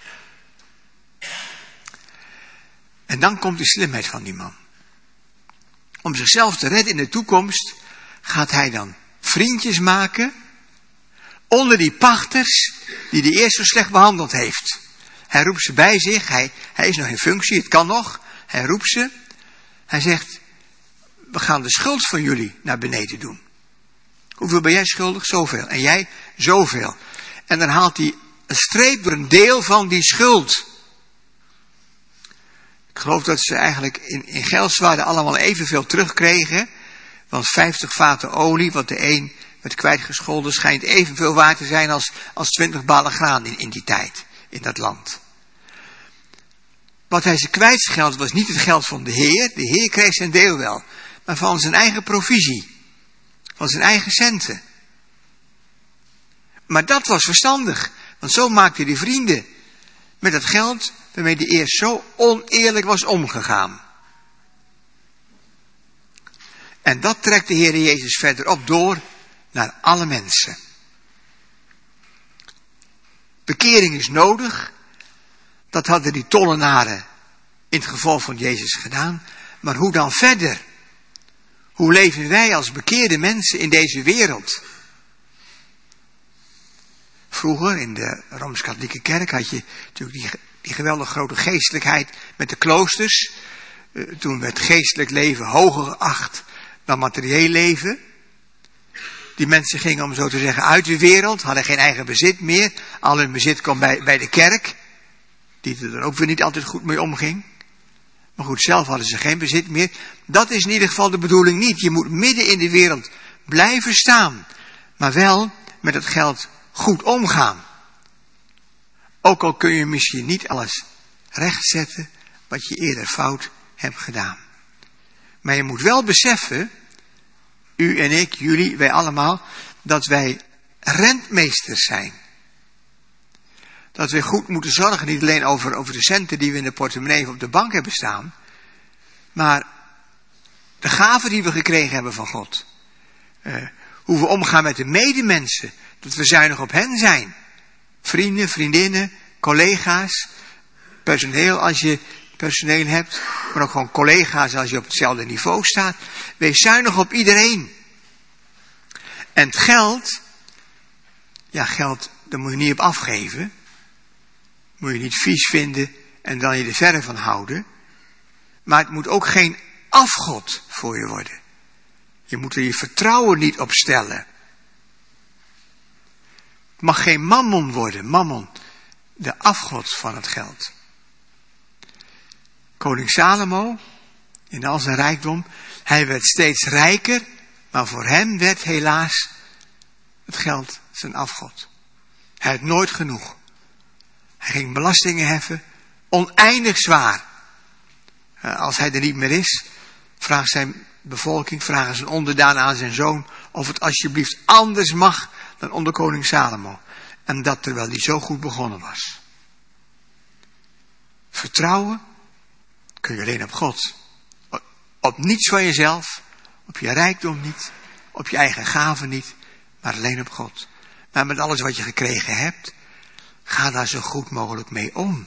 En dan komt de slimheid van die man. Om zichzelf te redden in de toekomst, gaat hij dan vriendjes maken onder die pachters die de eerst zo slecht behandeld heeft. Hij roept ze bij zich, hij, hij is nog in functie, het kan nog. Hij roept ze, hij zegt, we gaan de schuld van jullie naar beneden doen. Hoeveel ben jij schuldig? Zoveel. En jij? zoveel. En dan haalt hij een streep door een deel van die schuld. Ik geloof dat ze eigenlijk in, in geldswaarde allemaal evenveel terugkregen. Want vijftig vaten olie, wat de een werd kwijtgescholden, schijnt evenveel waard te zijn als, als twintig balen graan in, in die tijd, in dat land. Wat hij ze kwijtscheldt was niet het geld van de Heer. De Heer kreeg zijn deel wel. Maar van zijn eigen provisie. Van zijn eigen centen. Maar dat was verstandig. Want zo maakte hij vrienden. Met het geld waarmee hij eerst zo oneerlijk was omgegaan. En dat trekt de Heer Jezus verderop door naar alle mensen. Bekering is nodig. Dat hadden die tollenaren in het geval van Jezus gedaan. Maar hoe dan verder? Hoe leven wij als bekeerde mensen in deze wereld? Vroeger in de Rooms-Katholieke Kerk had je natuurlijk die, die geweldig grote geestelijkheid met de kloosters. Uh, toen werd geestelijk leven hoger geacht dan materieel leven. Die mensen gingen, om zo te zeggen, uit de wereld, hadden geen eigen bezit meer. Al hun bezit kwam bij, bij de kerk, die er ook weer niet altijd goed mee omging. Maar goed, zelf hadden ze geen bezit meer. Dat is in ieder geval de bedoeling niet. Je moet midden in de wereld blijven staan, maar wel met het geld goed omgaan. Ook al kun je misschien niet alles rechtzetten wat je eerder fout hebt gedaan. Maar je moet wel beseffen, u en ik, jullie, wij allemaal, dat wij rentmeesters zijn. Dat we goed moeten zorgen, niet alleen over, over de centen die we in de portemonnee of op de bank hebben staan, maar de gaven die we gekregen hebben van God. Uh, hoe we omgaan met de medemensen, dat we zuinig op hen zijn. Vrienden, vriendinnen, collega's, personeel als je personeel hebt, maar ook gewoon collega's als je op hetzelfde niveau staat. Wees zuinig op iedereen. En het geld, ja geld, daar moet je niet op afgeven. Moet je niet vies vinden en dan je er verre van houden. Maar het moet ook geen afgod voor je worden. Je moet er je vertrouwen niet op stellen. Het mag geen mammon worden. Mammon, de afgod van het geld. Koning Salomo, in al zijn rijkdom, hij werd steeds rijker, maar voor hem werd helaas het geld zijn afgod. Hij had nooit genoeg. Hij ging belastingen heffen, oneindig zwaar. Als hij er niet meer is, vraagt zijn bevolking, vragen zijn onderdanen aan zijn zoon, of het alsjeblieft anders mag dan onder koning Salomo. En dat terwijl hij zo goed begonnen was. Vertrouwen kun je alleen op God. Op niets van jezelf, op je rijkdom niet, op je eigen gaven niet, maar alleen op God. Maar met alles wat je gekregen hebt, ga daar zo goed mogelijk mee om.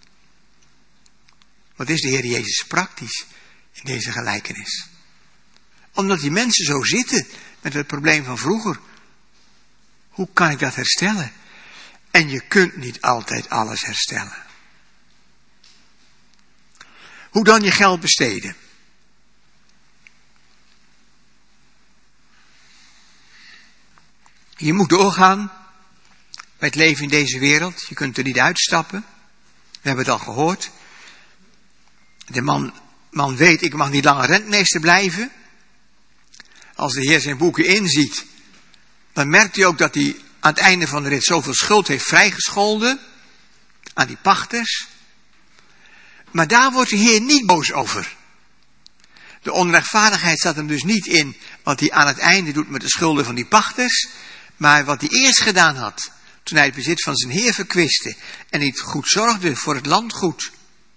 Wat is de Heer Jezus praktisch in deze gelijkenis? Omdat die mensen zo zitten met het probleem van vroeger. Hoe kan ik dat herstellen? En je kunt niet altijd alles herstellen. Hoe dan je geld besteden? Je moet doorgaan met het leven in deze wereld. Je kunt er niet uitstappen. We hebben het al gehoord. De man, man weet, ik mag niet langer rentmeester blijven. Als de Heer zijn boeken inziet, dan merkt hij ook dat hij aan het einde van de rit zoveel schuld heeft vrijgescholden aan die pachters. Maar daar wordt de Heer niet boos over. De onrechtvaardigheid staat hem dus niet in wat hij aan het einde doet met de schulden van die pachters, maar wat hij eerst gedaan had, toen hij het bezit van zijn Heer verkwiste en niet goed zorgde voor het landgoed.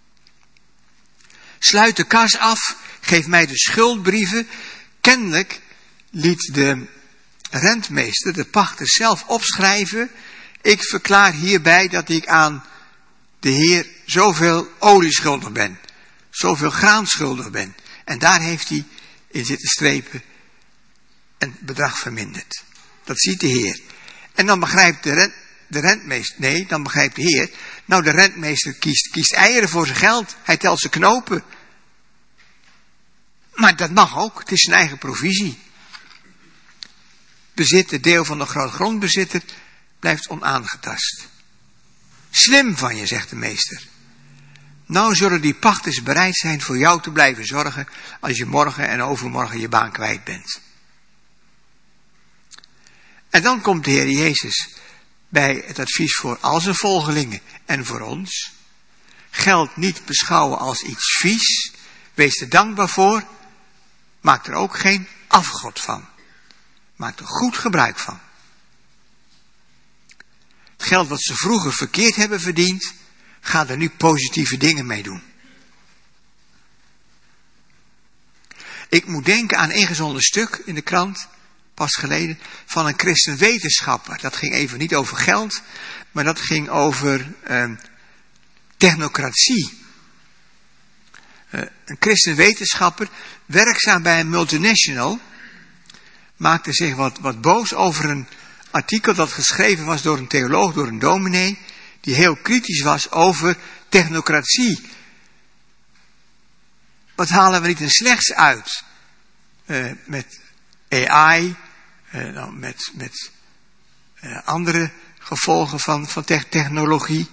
Sluit de kas af, geef mij de schuldbrieven. Kennelijk liet de rentmeester, de pachter zelf opschrijven, ik verklaar hierbij dat ik aan de Heer zoveel olie schuldig ben, zoveel graan schuldig ben. En daar heeft hij in zitten strepen en het bedrag verminderd. Dat ziet de Heer. En dan begrijpt de, rent, de rentmeester, nee, dan begrijpt de Heer, nou de rentmeester kiest, kiest eieren voor zijn geld, hij telt zijn knopen. Maar dat mag ook, het is zijn eigen provisie. bezit, het deel van de grootgrondbezitter, blijft onaangetast. Slim van je, zegt de meester. Nou zullen die pachters bereid zijn voor jou te blijven zorgen als je morgen en overmorgen je baan kwijt bent. En dan komt de Heer Jezus bij het advies voor al zijn volgelingen en voor ons. Geld niet beschouwen als iets vies. Wees er dankbaar voor. Maak er ook geen afgod van. Maak er goed gebruik van. Het geld wat ze vroeger verkeerd hebben verdiend, ga er nu positieve dingen mee doen. Ik moet denken aan een ingezonden stuk in de krant, pas geleden, van een christenwetenschapper. Dat ging even niet over geld, maar dat ging over eh, technocratie. Uh, een christenwetenschapper, werkzaam bij een multinational, maakte zich wat, wat boos over een artikel dat geschreven was door een theoloog, door een dominee, die heel kritisch was over technocratie. Wat halen we niet een slechts uit? Uh, met A I, uh, dan met, met uh, andere gevolgen van, van te- technologie.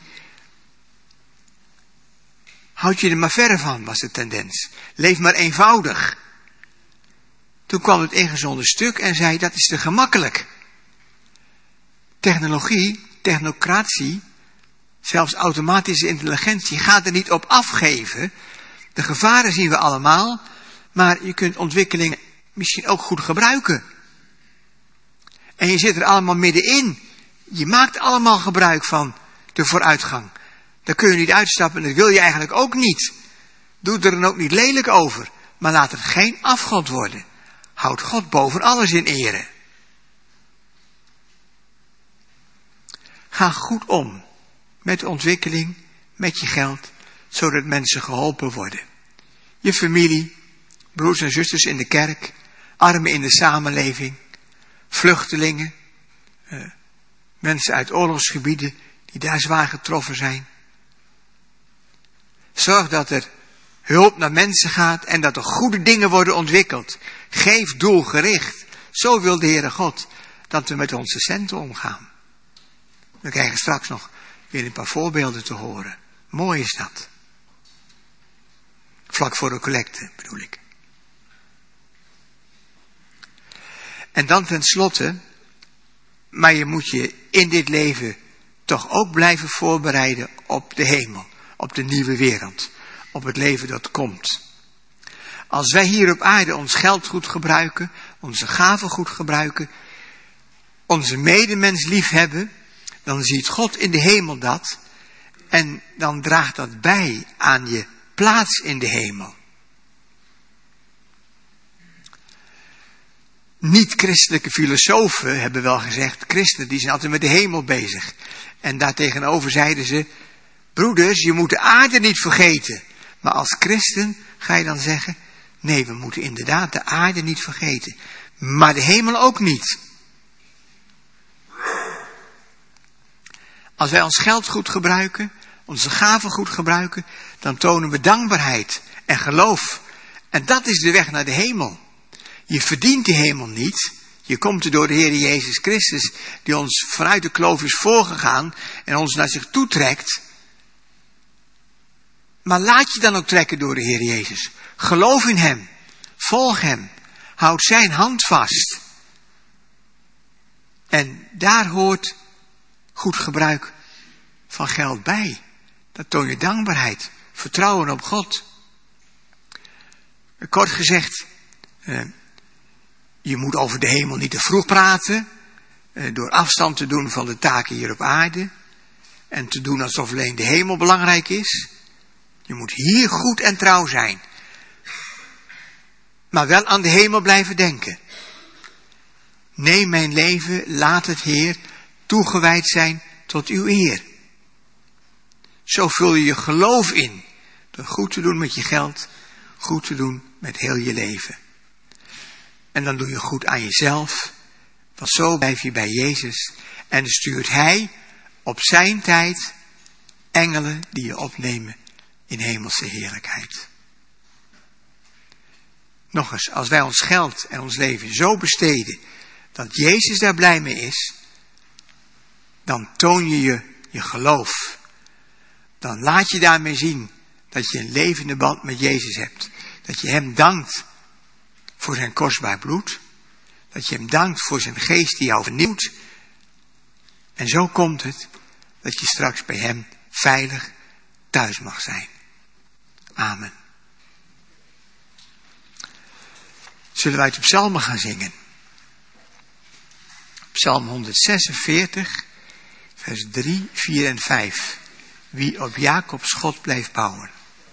Houd je er maar verre van, was de tendens. Leef maar eenvoudig. Toen kwam het ingezonden stuk en zei, dat is te gemakkelijk. Technologie, technocratie, zelfs automatische intelligentie, gaat er niet op afgeven. De gevaren zien we allemaal, maar je kunt ontwikkelingen misschien ook goed gebruiken. En je zit er allemaal middenin. Je maakt allemaal gebruik van de vooruitgang. Daar kun je niet uitstappen en dat wil je eigenlijk ook niet. Doe er dan ook niet lelijk over, maar laat het geen afgod worden. Houd God boven alles in ere. Ga goed om met de ontwikkeling, met je geld, zodat mensen geholpen worden. Je familie, broers en zusters in de kerk, armen in de samenleving, vluchtelingen, eh, mensen uit oorlogsgebieden die daar zwaar getroffen zijn. Zorg dat er hulp naar mensen gaat en dat er goede dingen worden ontwikkeld. Geef doelgericht. Zo wil de Heere God dat we met onze centen omgaan. We krijgen straks nog weer een paar voorbeelden te horen. Mooi is dat. Vlak voor de collecte bedoel ik. En dan tenslotte, maar je moet je in dit leven toch ook blijven voorbereiden op de hemel. Op de nieuwe wereld. Op het leven dat komt. Als wij hier op aarde ons geld goed gebruiken, onze gaven goed gebruiken, onze medemens lief hebben, dan ziet God in de hemel dat en dan draagt dat bij aan je plaats in de hemel. Niet-christelijke filosofen hebben wel gezegd, christenen die zijn altijd met de hemel bezig. En daartegenover zeiden ze, broeders, je moet de aarde niet vergeten. Maar als christen ga je dan zeggen, nee, we moeten inderdaad de aarde niet vergeten. Maar de hemel ook niet. Als wij ons geld goed gebruiken, onze gaven goed gebruiken, dan tonen we dankbaarheid en geloof. En dat is de weg naar de hemel. Je verdient de hemel niet. Je komt er door de Heer Jezus Christus, die ons vanuit de kloof is voorgegaan en ons naar zich toetrekt. Maar laat je dan ook trekken door de Heer Jezus. Geloof in Hem. Volg Hem. Houd Zijn hand vast. En daar hoort goed gebruik van geld bij. Dat toon je dankbaarheid. Vertrouwen op God. Kort gezegd, eh, je moet over de hemel niet te vroeg praten. Eh, door afstand te doen van de taken hier op aarde. En te doen alsof alleen de hemel belangrijk is. Je moet hier goed en trouw zijn. Maar wel aan de hemel blijven denken. Neem mijn leven, laat het Heer toegewijd zijn tot uw eer. Zo vul je je geloof in. Door goed te doen met je geld. Goed te doen met heel je leven. En dan doe je goed aan jezelf. Want zo blijf je bij Jezus. En stuurt Hij op zijn tijd engelen die je opnemen in hemelse heerlijkheid. Nog eens, als wij ons geld en ons leven zo besteden dat Jezus daar blij mee is, dan toon je je, je geloof. Dan laat je daarmee zien dat je een levende band met Jezus hebt. Dat je hem dankt voor zijn kostbaar bloed. Dat je hem dankt voor zijn geest die jou vernieuwt. En zo komt het dat je straks bij hem veilig thuis mag zijn. Amen. Zullen wij uit de psalmen gaan zingen? Psalm honderdzesenveertig, vers drie, vier en vijf. Wie op Jacobs God blijft bouwen.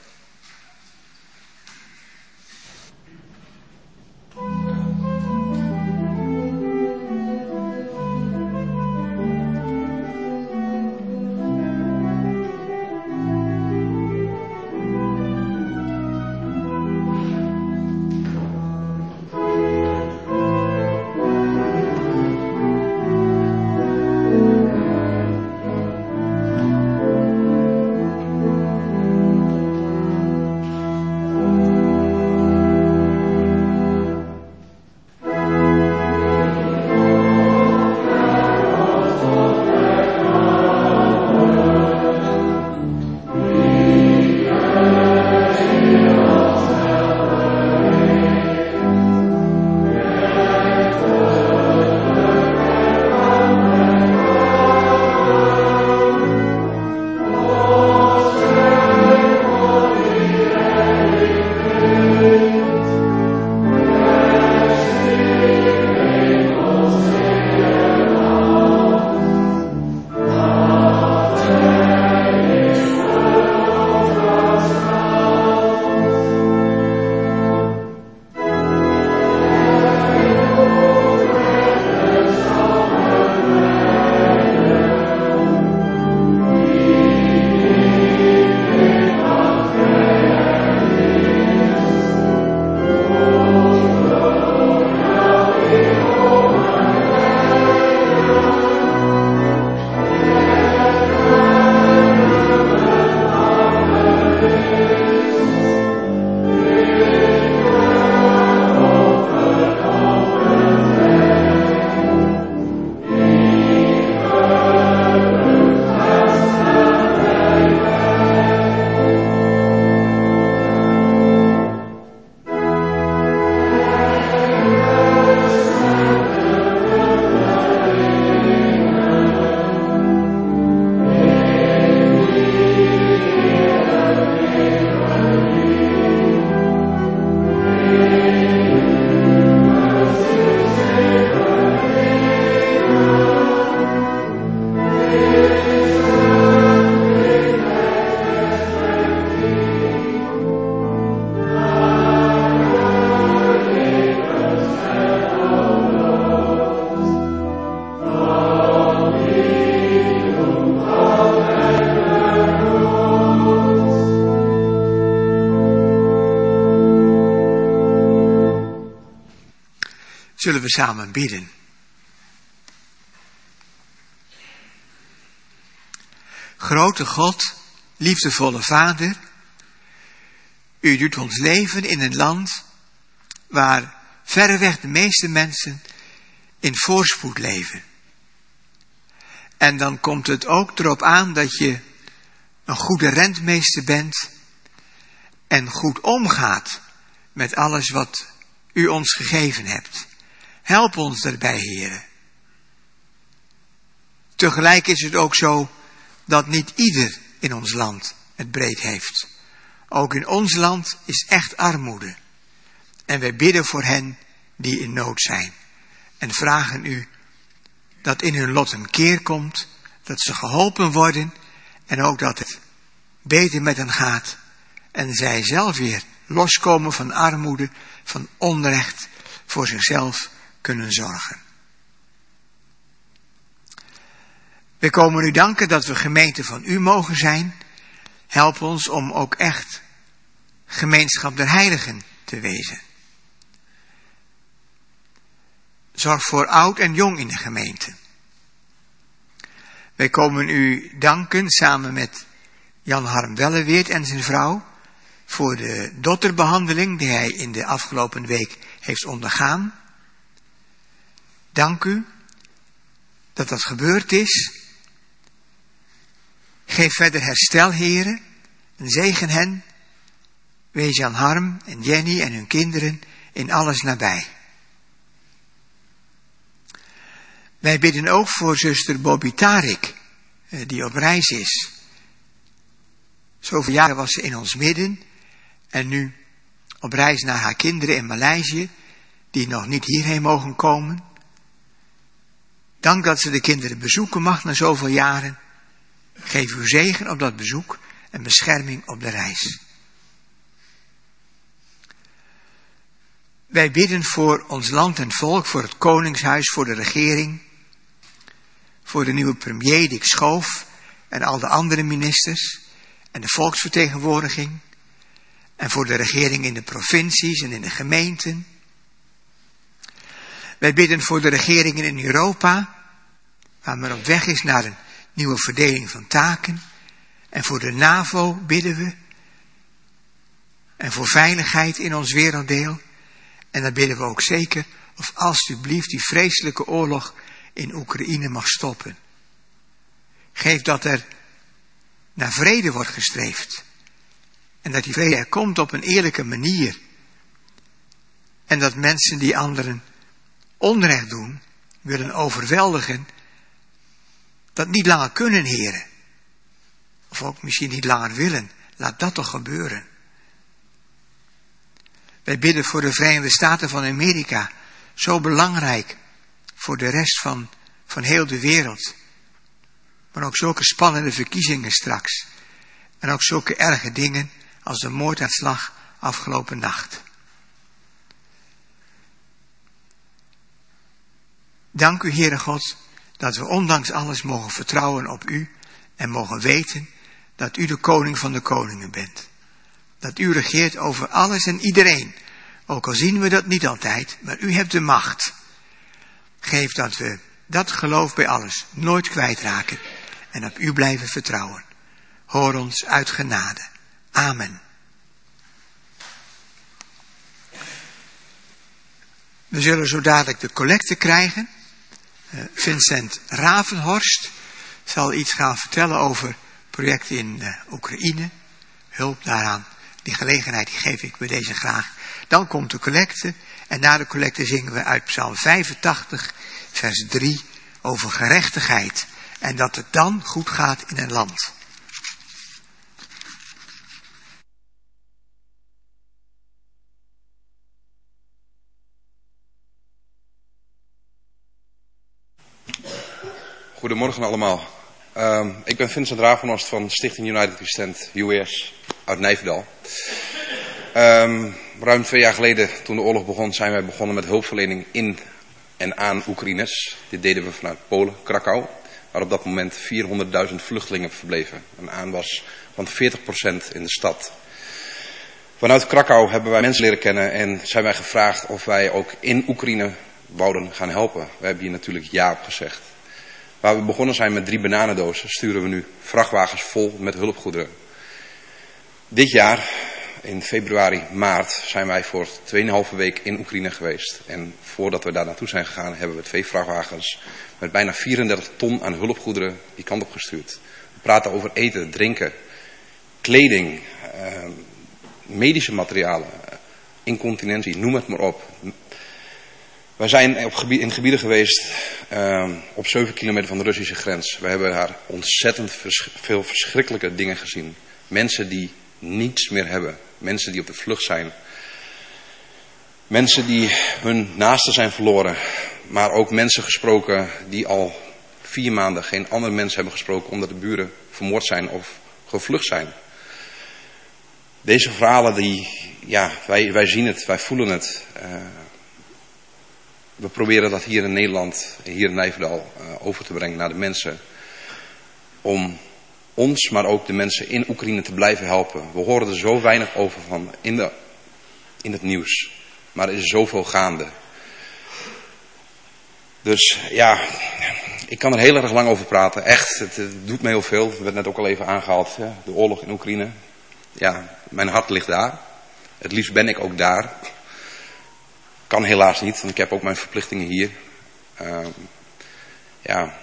Zullen we samen bidden? Grote God, liefdevolle Vader, u doet ons leven in een land waar verreweg de meeste mensen in voorspoed leven. En dan komt het ook erop aan dat je een goede rentmeester bent en goed omgaat met alles wat u ons gegeven hebt. Help ons daarbij, Heere. Tegelijk is het ook zo dat niet ieder in ons land het breed heeft. Ook in ons land is echt armoede. En wij bidden voor hen die in nood zijn. En vragen u dat in hun lot een keer komt, dat ze geholpen worden en ook dat het beter met hen gaat. En zij zelf weer loskomen van armoede, van onrecht, voor zichzelf kunnen zorgen. We komen u danken dat we gemeente van u mogen zijn. Help ons om ook echt gemeenschap der heiligen te wezen. Zorg voor oud en jong in de gemeente. Wij komen u danken samen met Jan Harm Welleweert en zijn vrouw voor de dotterbehandeling die hij in de afgelopen week heeft ondergaan. Dank u dat dat gebeurd is. Geef verder herstel, heren, en zegen hen. Wees Jan Harm en Jenny en hun kinderen in alles nabij. Wij bidden ook voor zuster Bobby Tarik, die op reis is. Zoveel jaren was ze in ons midden en nu op reis naar haar kinderen in Maleisië, die nog niet hierheen mogen komen. Dank dat ze de kinderen bezoeken mag na zoveel jaren. Geef uw zegen op dat bezoek en bescherming op de reis. Wij bidden voor ons land en volk, voor het koningshuis, voor de regering, voor de nieuwe premier Dick Schoof en al de andere ministers en de volksvertegenwoordiging en voor de regering in de provincies en in de gemeenten. Wij bidden voor de regeringen in Europa, waar men op weg is naar een nieuwe verdeling van taken. En voor de NAVO bidden we. En voor veiligheid in ons werelddeel. En dan bidden we ook zeker of alstublieft die vreselijke oorlog in Oekraïne mag stoppen. Geef dat er naar vrede wordt gestreefd. En dat die vrede er komt op een eerlijke manier. En dat mensen die anderen onrecht doen, willen overweldigen, dat niet langer kunnen, heren. Of ook misschien niet langer willen. Laat dat toch gebeuren. Wij bidden voor de Verenigde Staten van Amerika. Zo belangrijk voor de rest van, van heel de wereld. Maar ook zulke spannende verkiezingen straks. En ook zulke erge dingen als de moordaanslag afgelopen nacht. Dank u, Heere God, dat we ondanks alles mogen vertrouwen op u en mogen weten dat u de koning van de koningen bent. Dat u regeert over alles en iedereen, ook al zien we dat niet altijd, maar u hebt de macht. Geef dat we dat geloof bij alles nooit kwijtraken en op u blijven vertrouwen. Hoor ons uit genade. Amen. We zullen zo dadelijk de collecte krijgen. Uh, Vincent Ravenhorst zal iets gaan vertellen over projecten in uh, Oekraïne. Hulp daaraan. Die gelegenheid die geef ik bij deze graag. Dan komt de collecte. En na de collecte zingen we uit Psalm vijfentachtig, vers drie, over gerechtigheid. En dat het dan goed gaat in een land. Goedemorgen allemaal. Uh, ik ben Vincent Ravenhorst van Stichting United We Stand U S uit Nijverdal. Um, ruim twee jaar geleden, toen de oorlog begon, zijn wij begonnen met hulpverlening in en aan Oekraïners. Dit deden we vanuit Polen, Krakau, waar op dat moment vierhonderdduizend vluchtelingen verbleven. Een aanwas van veertig procent in de stad. Vanuit Krakau hebben wij mensen leren kennen en zijn wij gevraagd of wij ook in Oekraïne wouden gaan helpen. We hebben hier natuurlijk ja op gezegd. Waar we begonnen zijn met drie bananendozen, sturen we nu vrachtwagens vol met hulpgoederen. Dit jaar, in februari, maart, zijn wij voor tweeënhalve week in Oekraïne geweest. En voordat we daar naartoe zijn gegaan, hebben we twee vrachtwagens met bijna vierendertig ton aan hulpgoederen die kant op gestuurd. We praten over eten, drinken, kleding, eh, medische materialen, incontinentie, noem het maar op. Wij zijn op gebied, in gebieden geweest uh, op zeven kilometer van de Russische grens. We hebben daar ontzettend vers, veel verschrikkelijke dingen gezien. Mensen die niets meer hebben. Mensen die op de vlucht zijn. Mensen die hun naasten zijn verloren. Maar ook mensen gesproken die al vier maanden geen andere mensen hebben gesproken omdat de buren vermoord zijn of gevlucht zijn. Deze verhalen, die, ja, wij, wij zien het, wij voelen het. Uh, We proberen dat hier in Nederland, hier in Nijverdal, uh, over te brengen naar de mensen. Om ons, maar ook de mensen in Oekraïne te blijven helpen. We horen er zo weinig over van in, de, in het nieuws. Maar er is zoveel gaande. Dus ja, ik kan er heel erg lang over praten. Echt, het, het doet me heel veel. Het werd net ook al even aangehaald, ja, de oorlog in Oekraïne. Ja, mijn hart ligt daar. Het liefst ben ik ook daar. Kan helaas niet, want ik heb ook mijn verplichtingen hier. Uh, ja.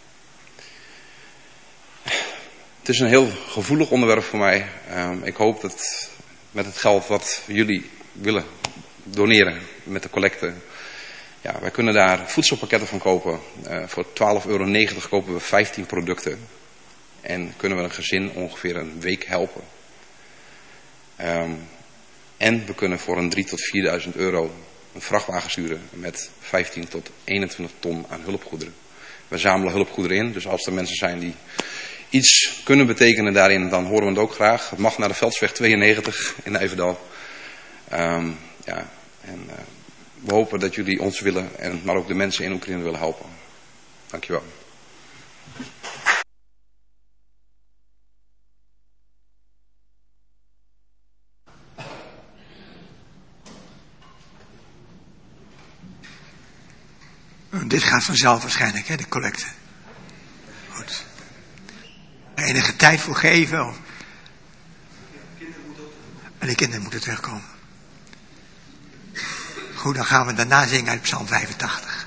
Het is een heel gevoelig onderwerp voor mij. Uh, ik hoop dat met het geld wat jullie willen doneren met de collecte, ja, wij kunnen daar voedselpakketten van kopen. Uh, voor twaalf euro negentig kopen we vijftien producten. En kunnen we een gezin ongeveer een week helpen. Um, en we kunnen voor een drie tot vierduizend euro een vrachtwagen sturen met vijftien tot eenentwintig ton aan hulpgoederen. We zamelen hulpgoederen in, dus als er mensen zijn die iets kunnen betekenen daarin, dan horen we het ook graag. Het mag naar de Veldsweg tweeënnegentig in Nijverdal. Um, ja, en uh, we hopen dat jullie ons willen, en, maar ook de mensen in Oekraïne willen helpen. Dankjewel. Dit gaat vanzelf waarschijnlijk, hè, de collecte. Goed. Enige tijd voor geven. Of... En de kinderen moeten terugkomen. Goed, dan gaan we daarna zingen uit Psalm vijfentachtig.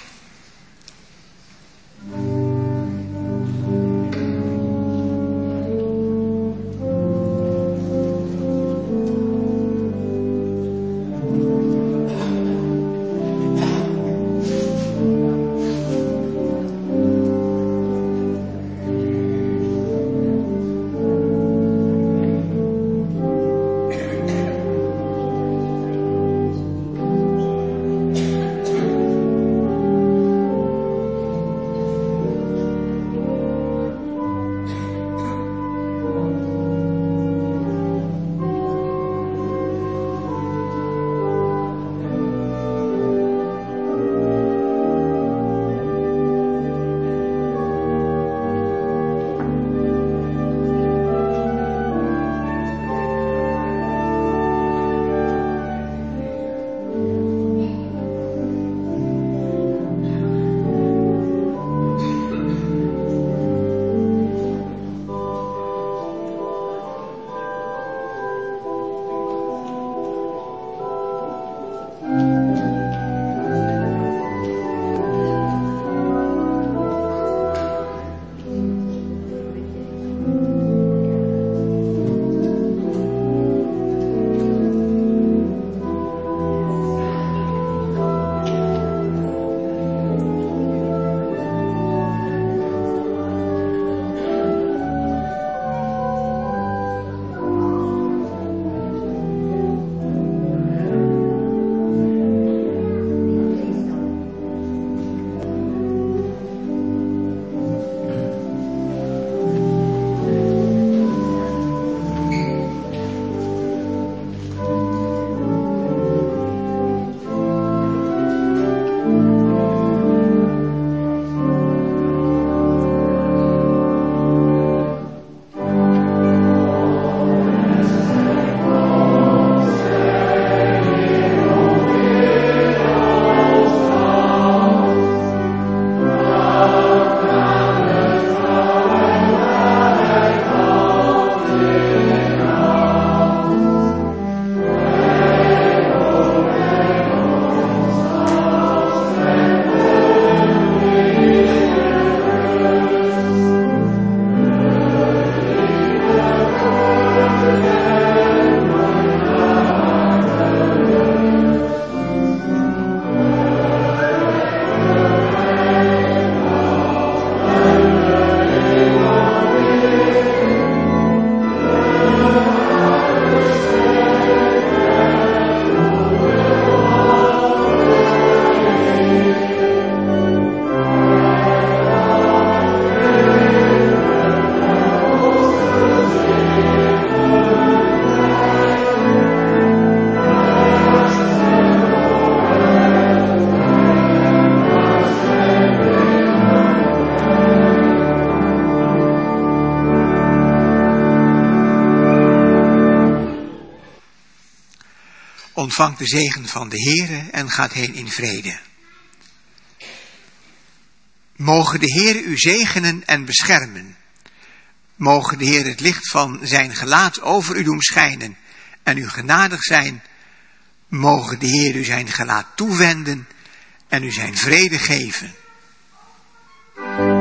Ontvangt de zegen van de Heere en gaat heen in vrede. Mogen de Heere u zegenen en beschermen. Mogen de Heer het licht van zijn gelaat over u doen schijnen en u genadig zijn. Mogen de Heer u zijn gelaat toewenden en u zijn vrede geven.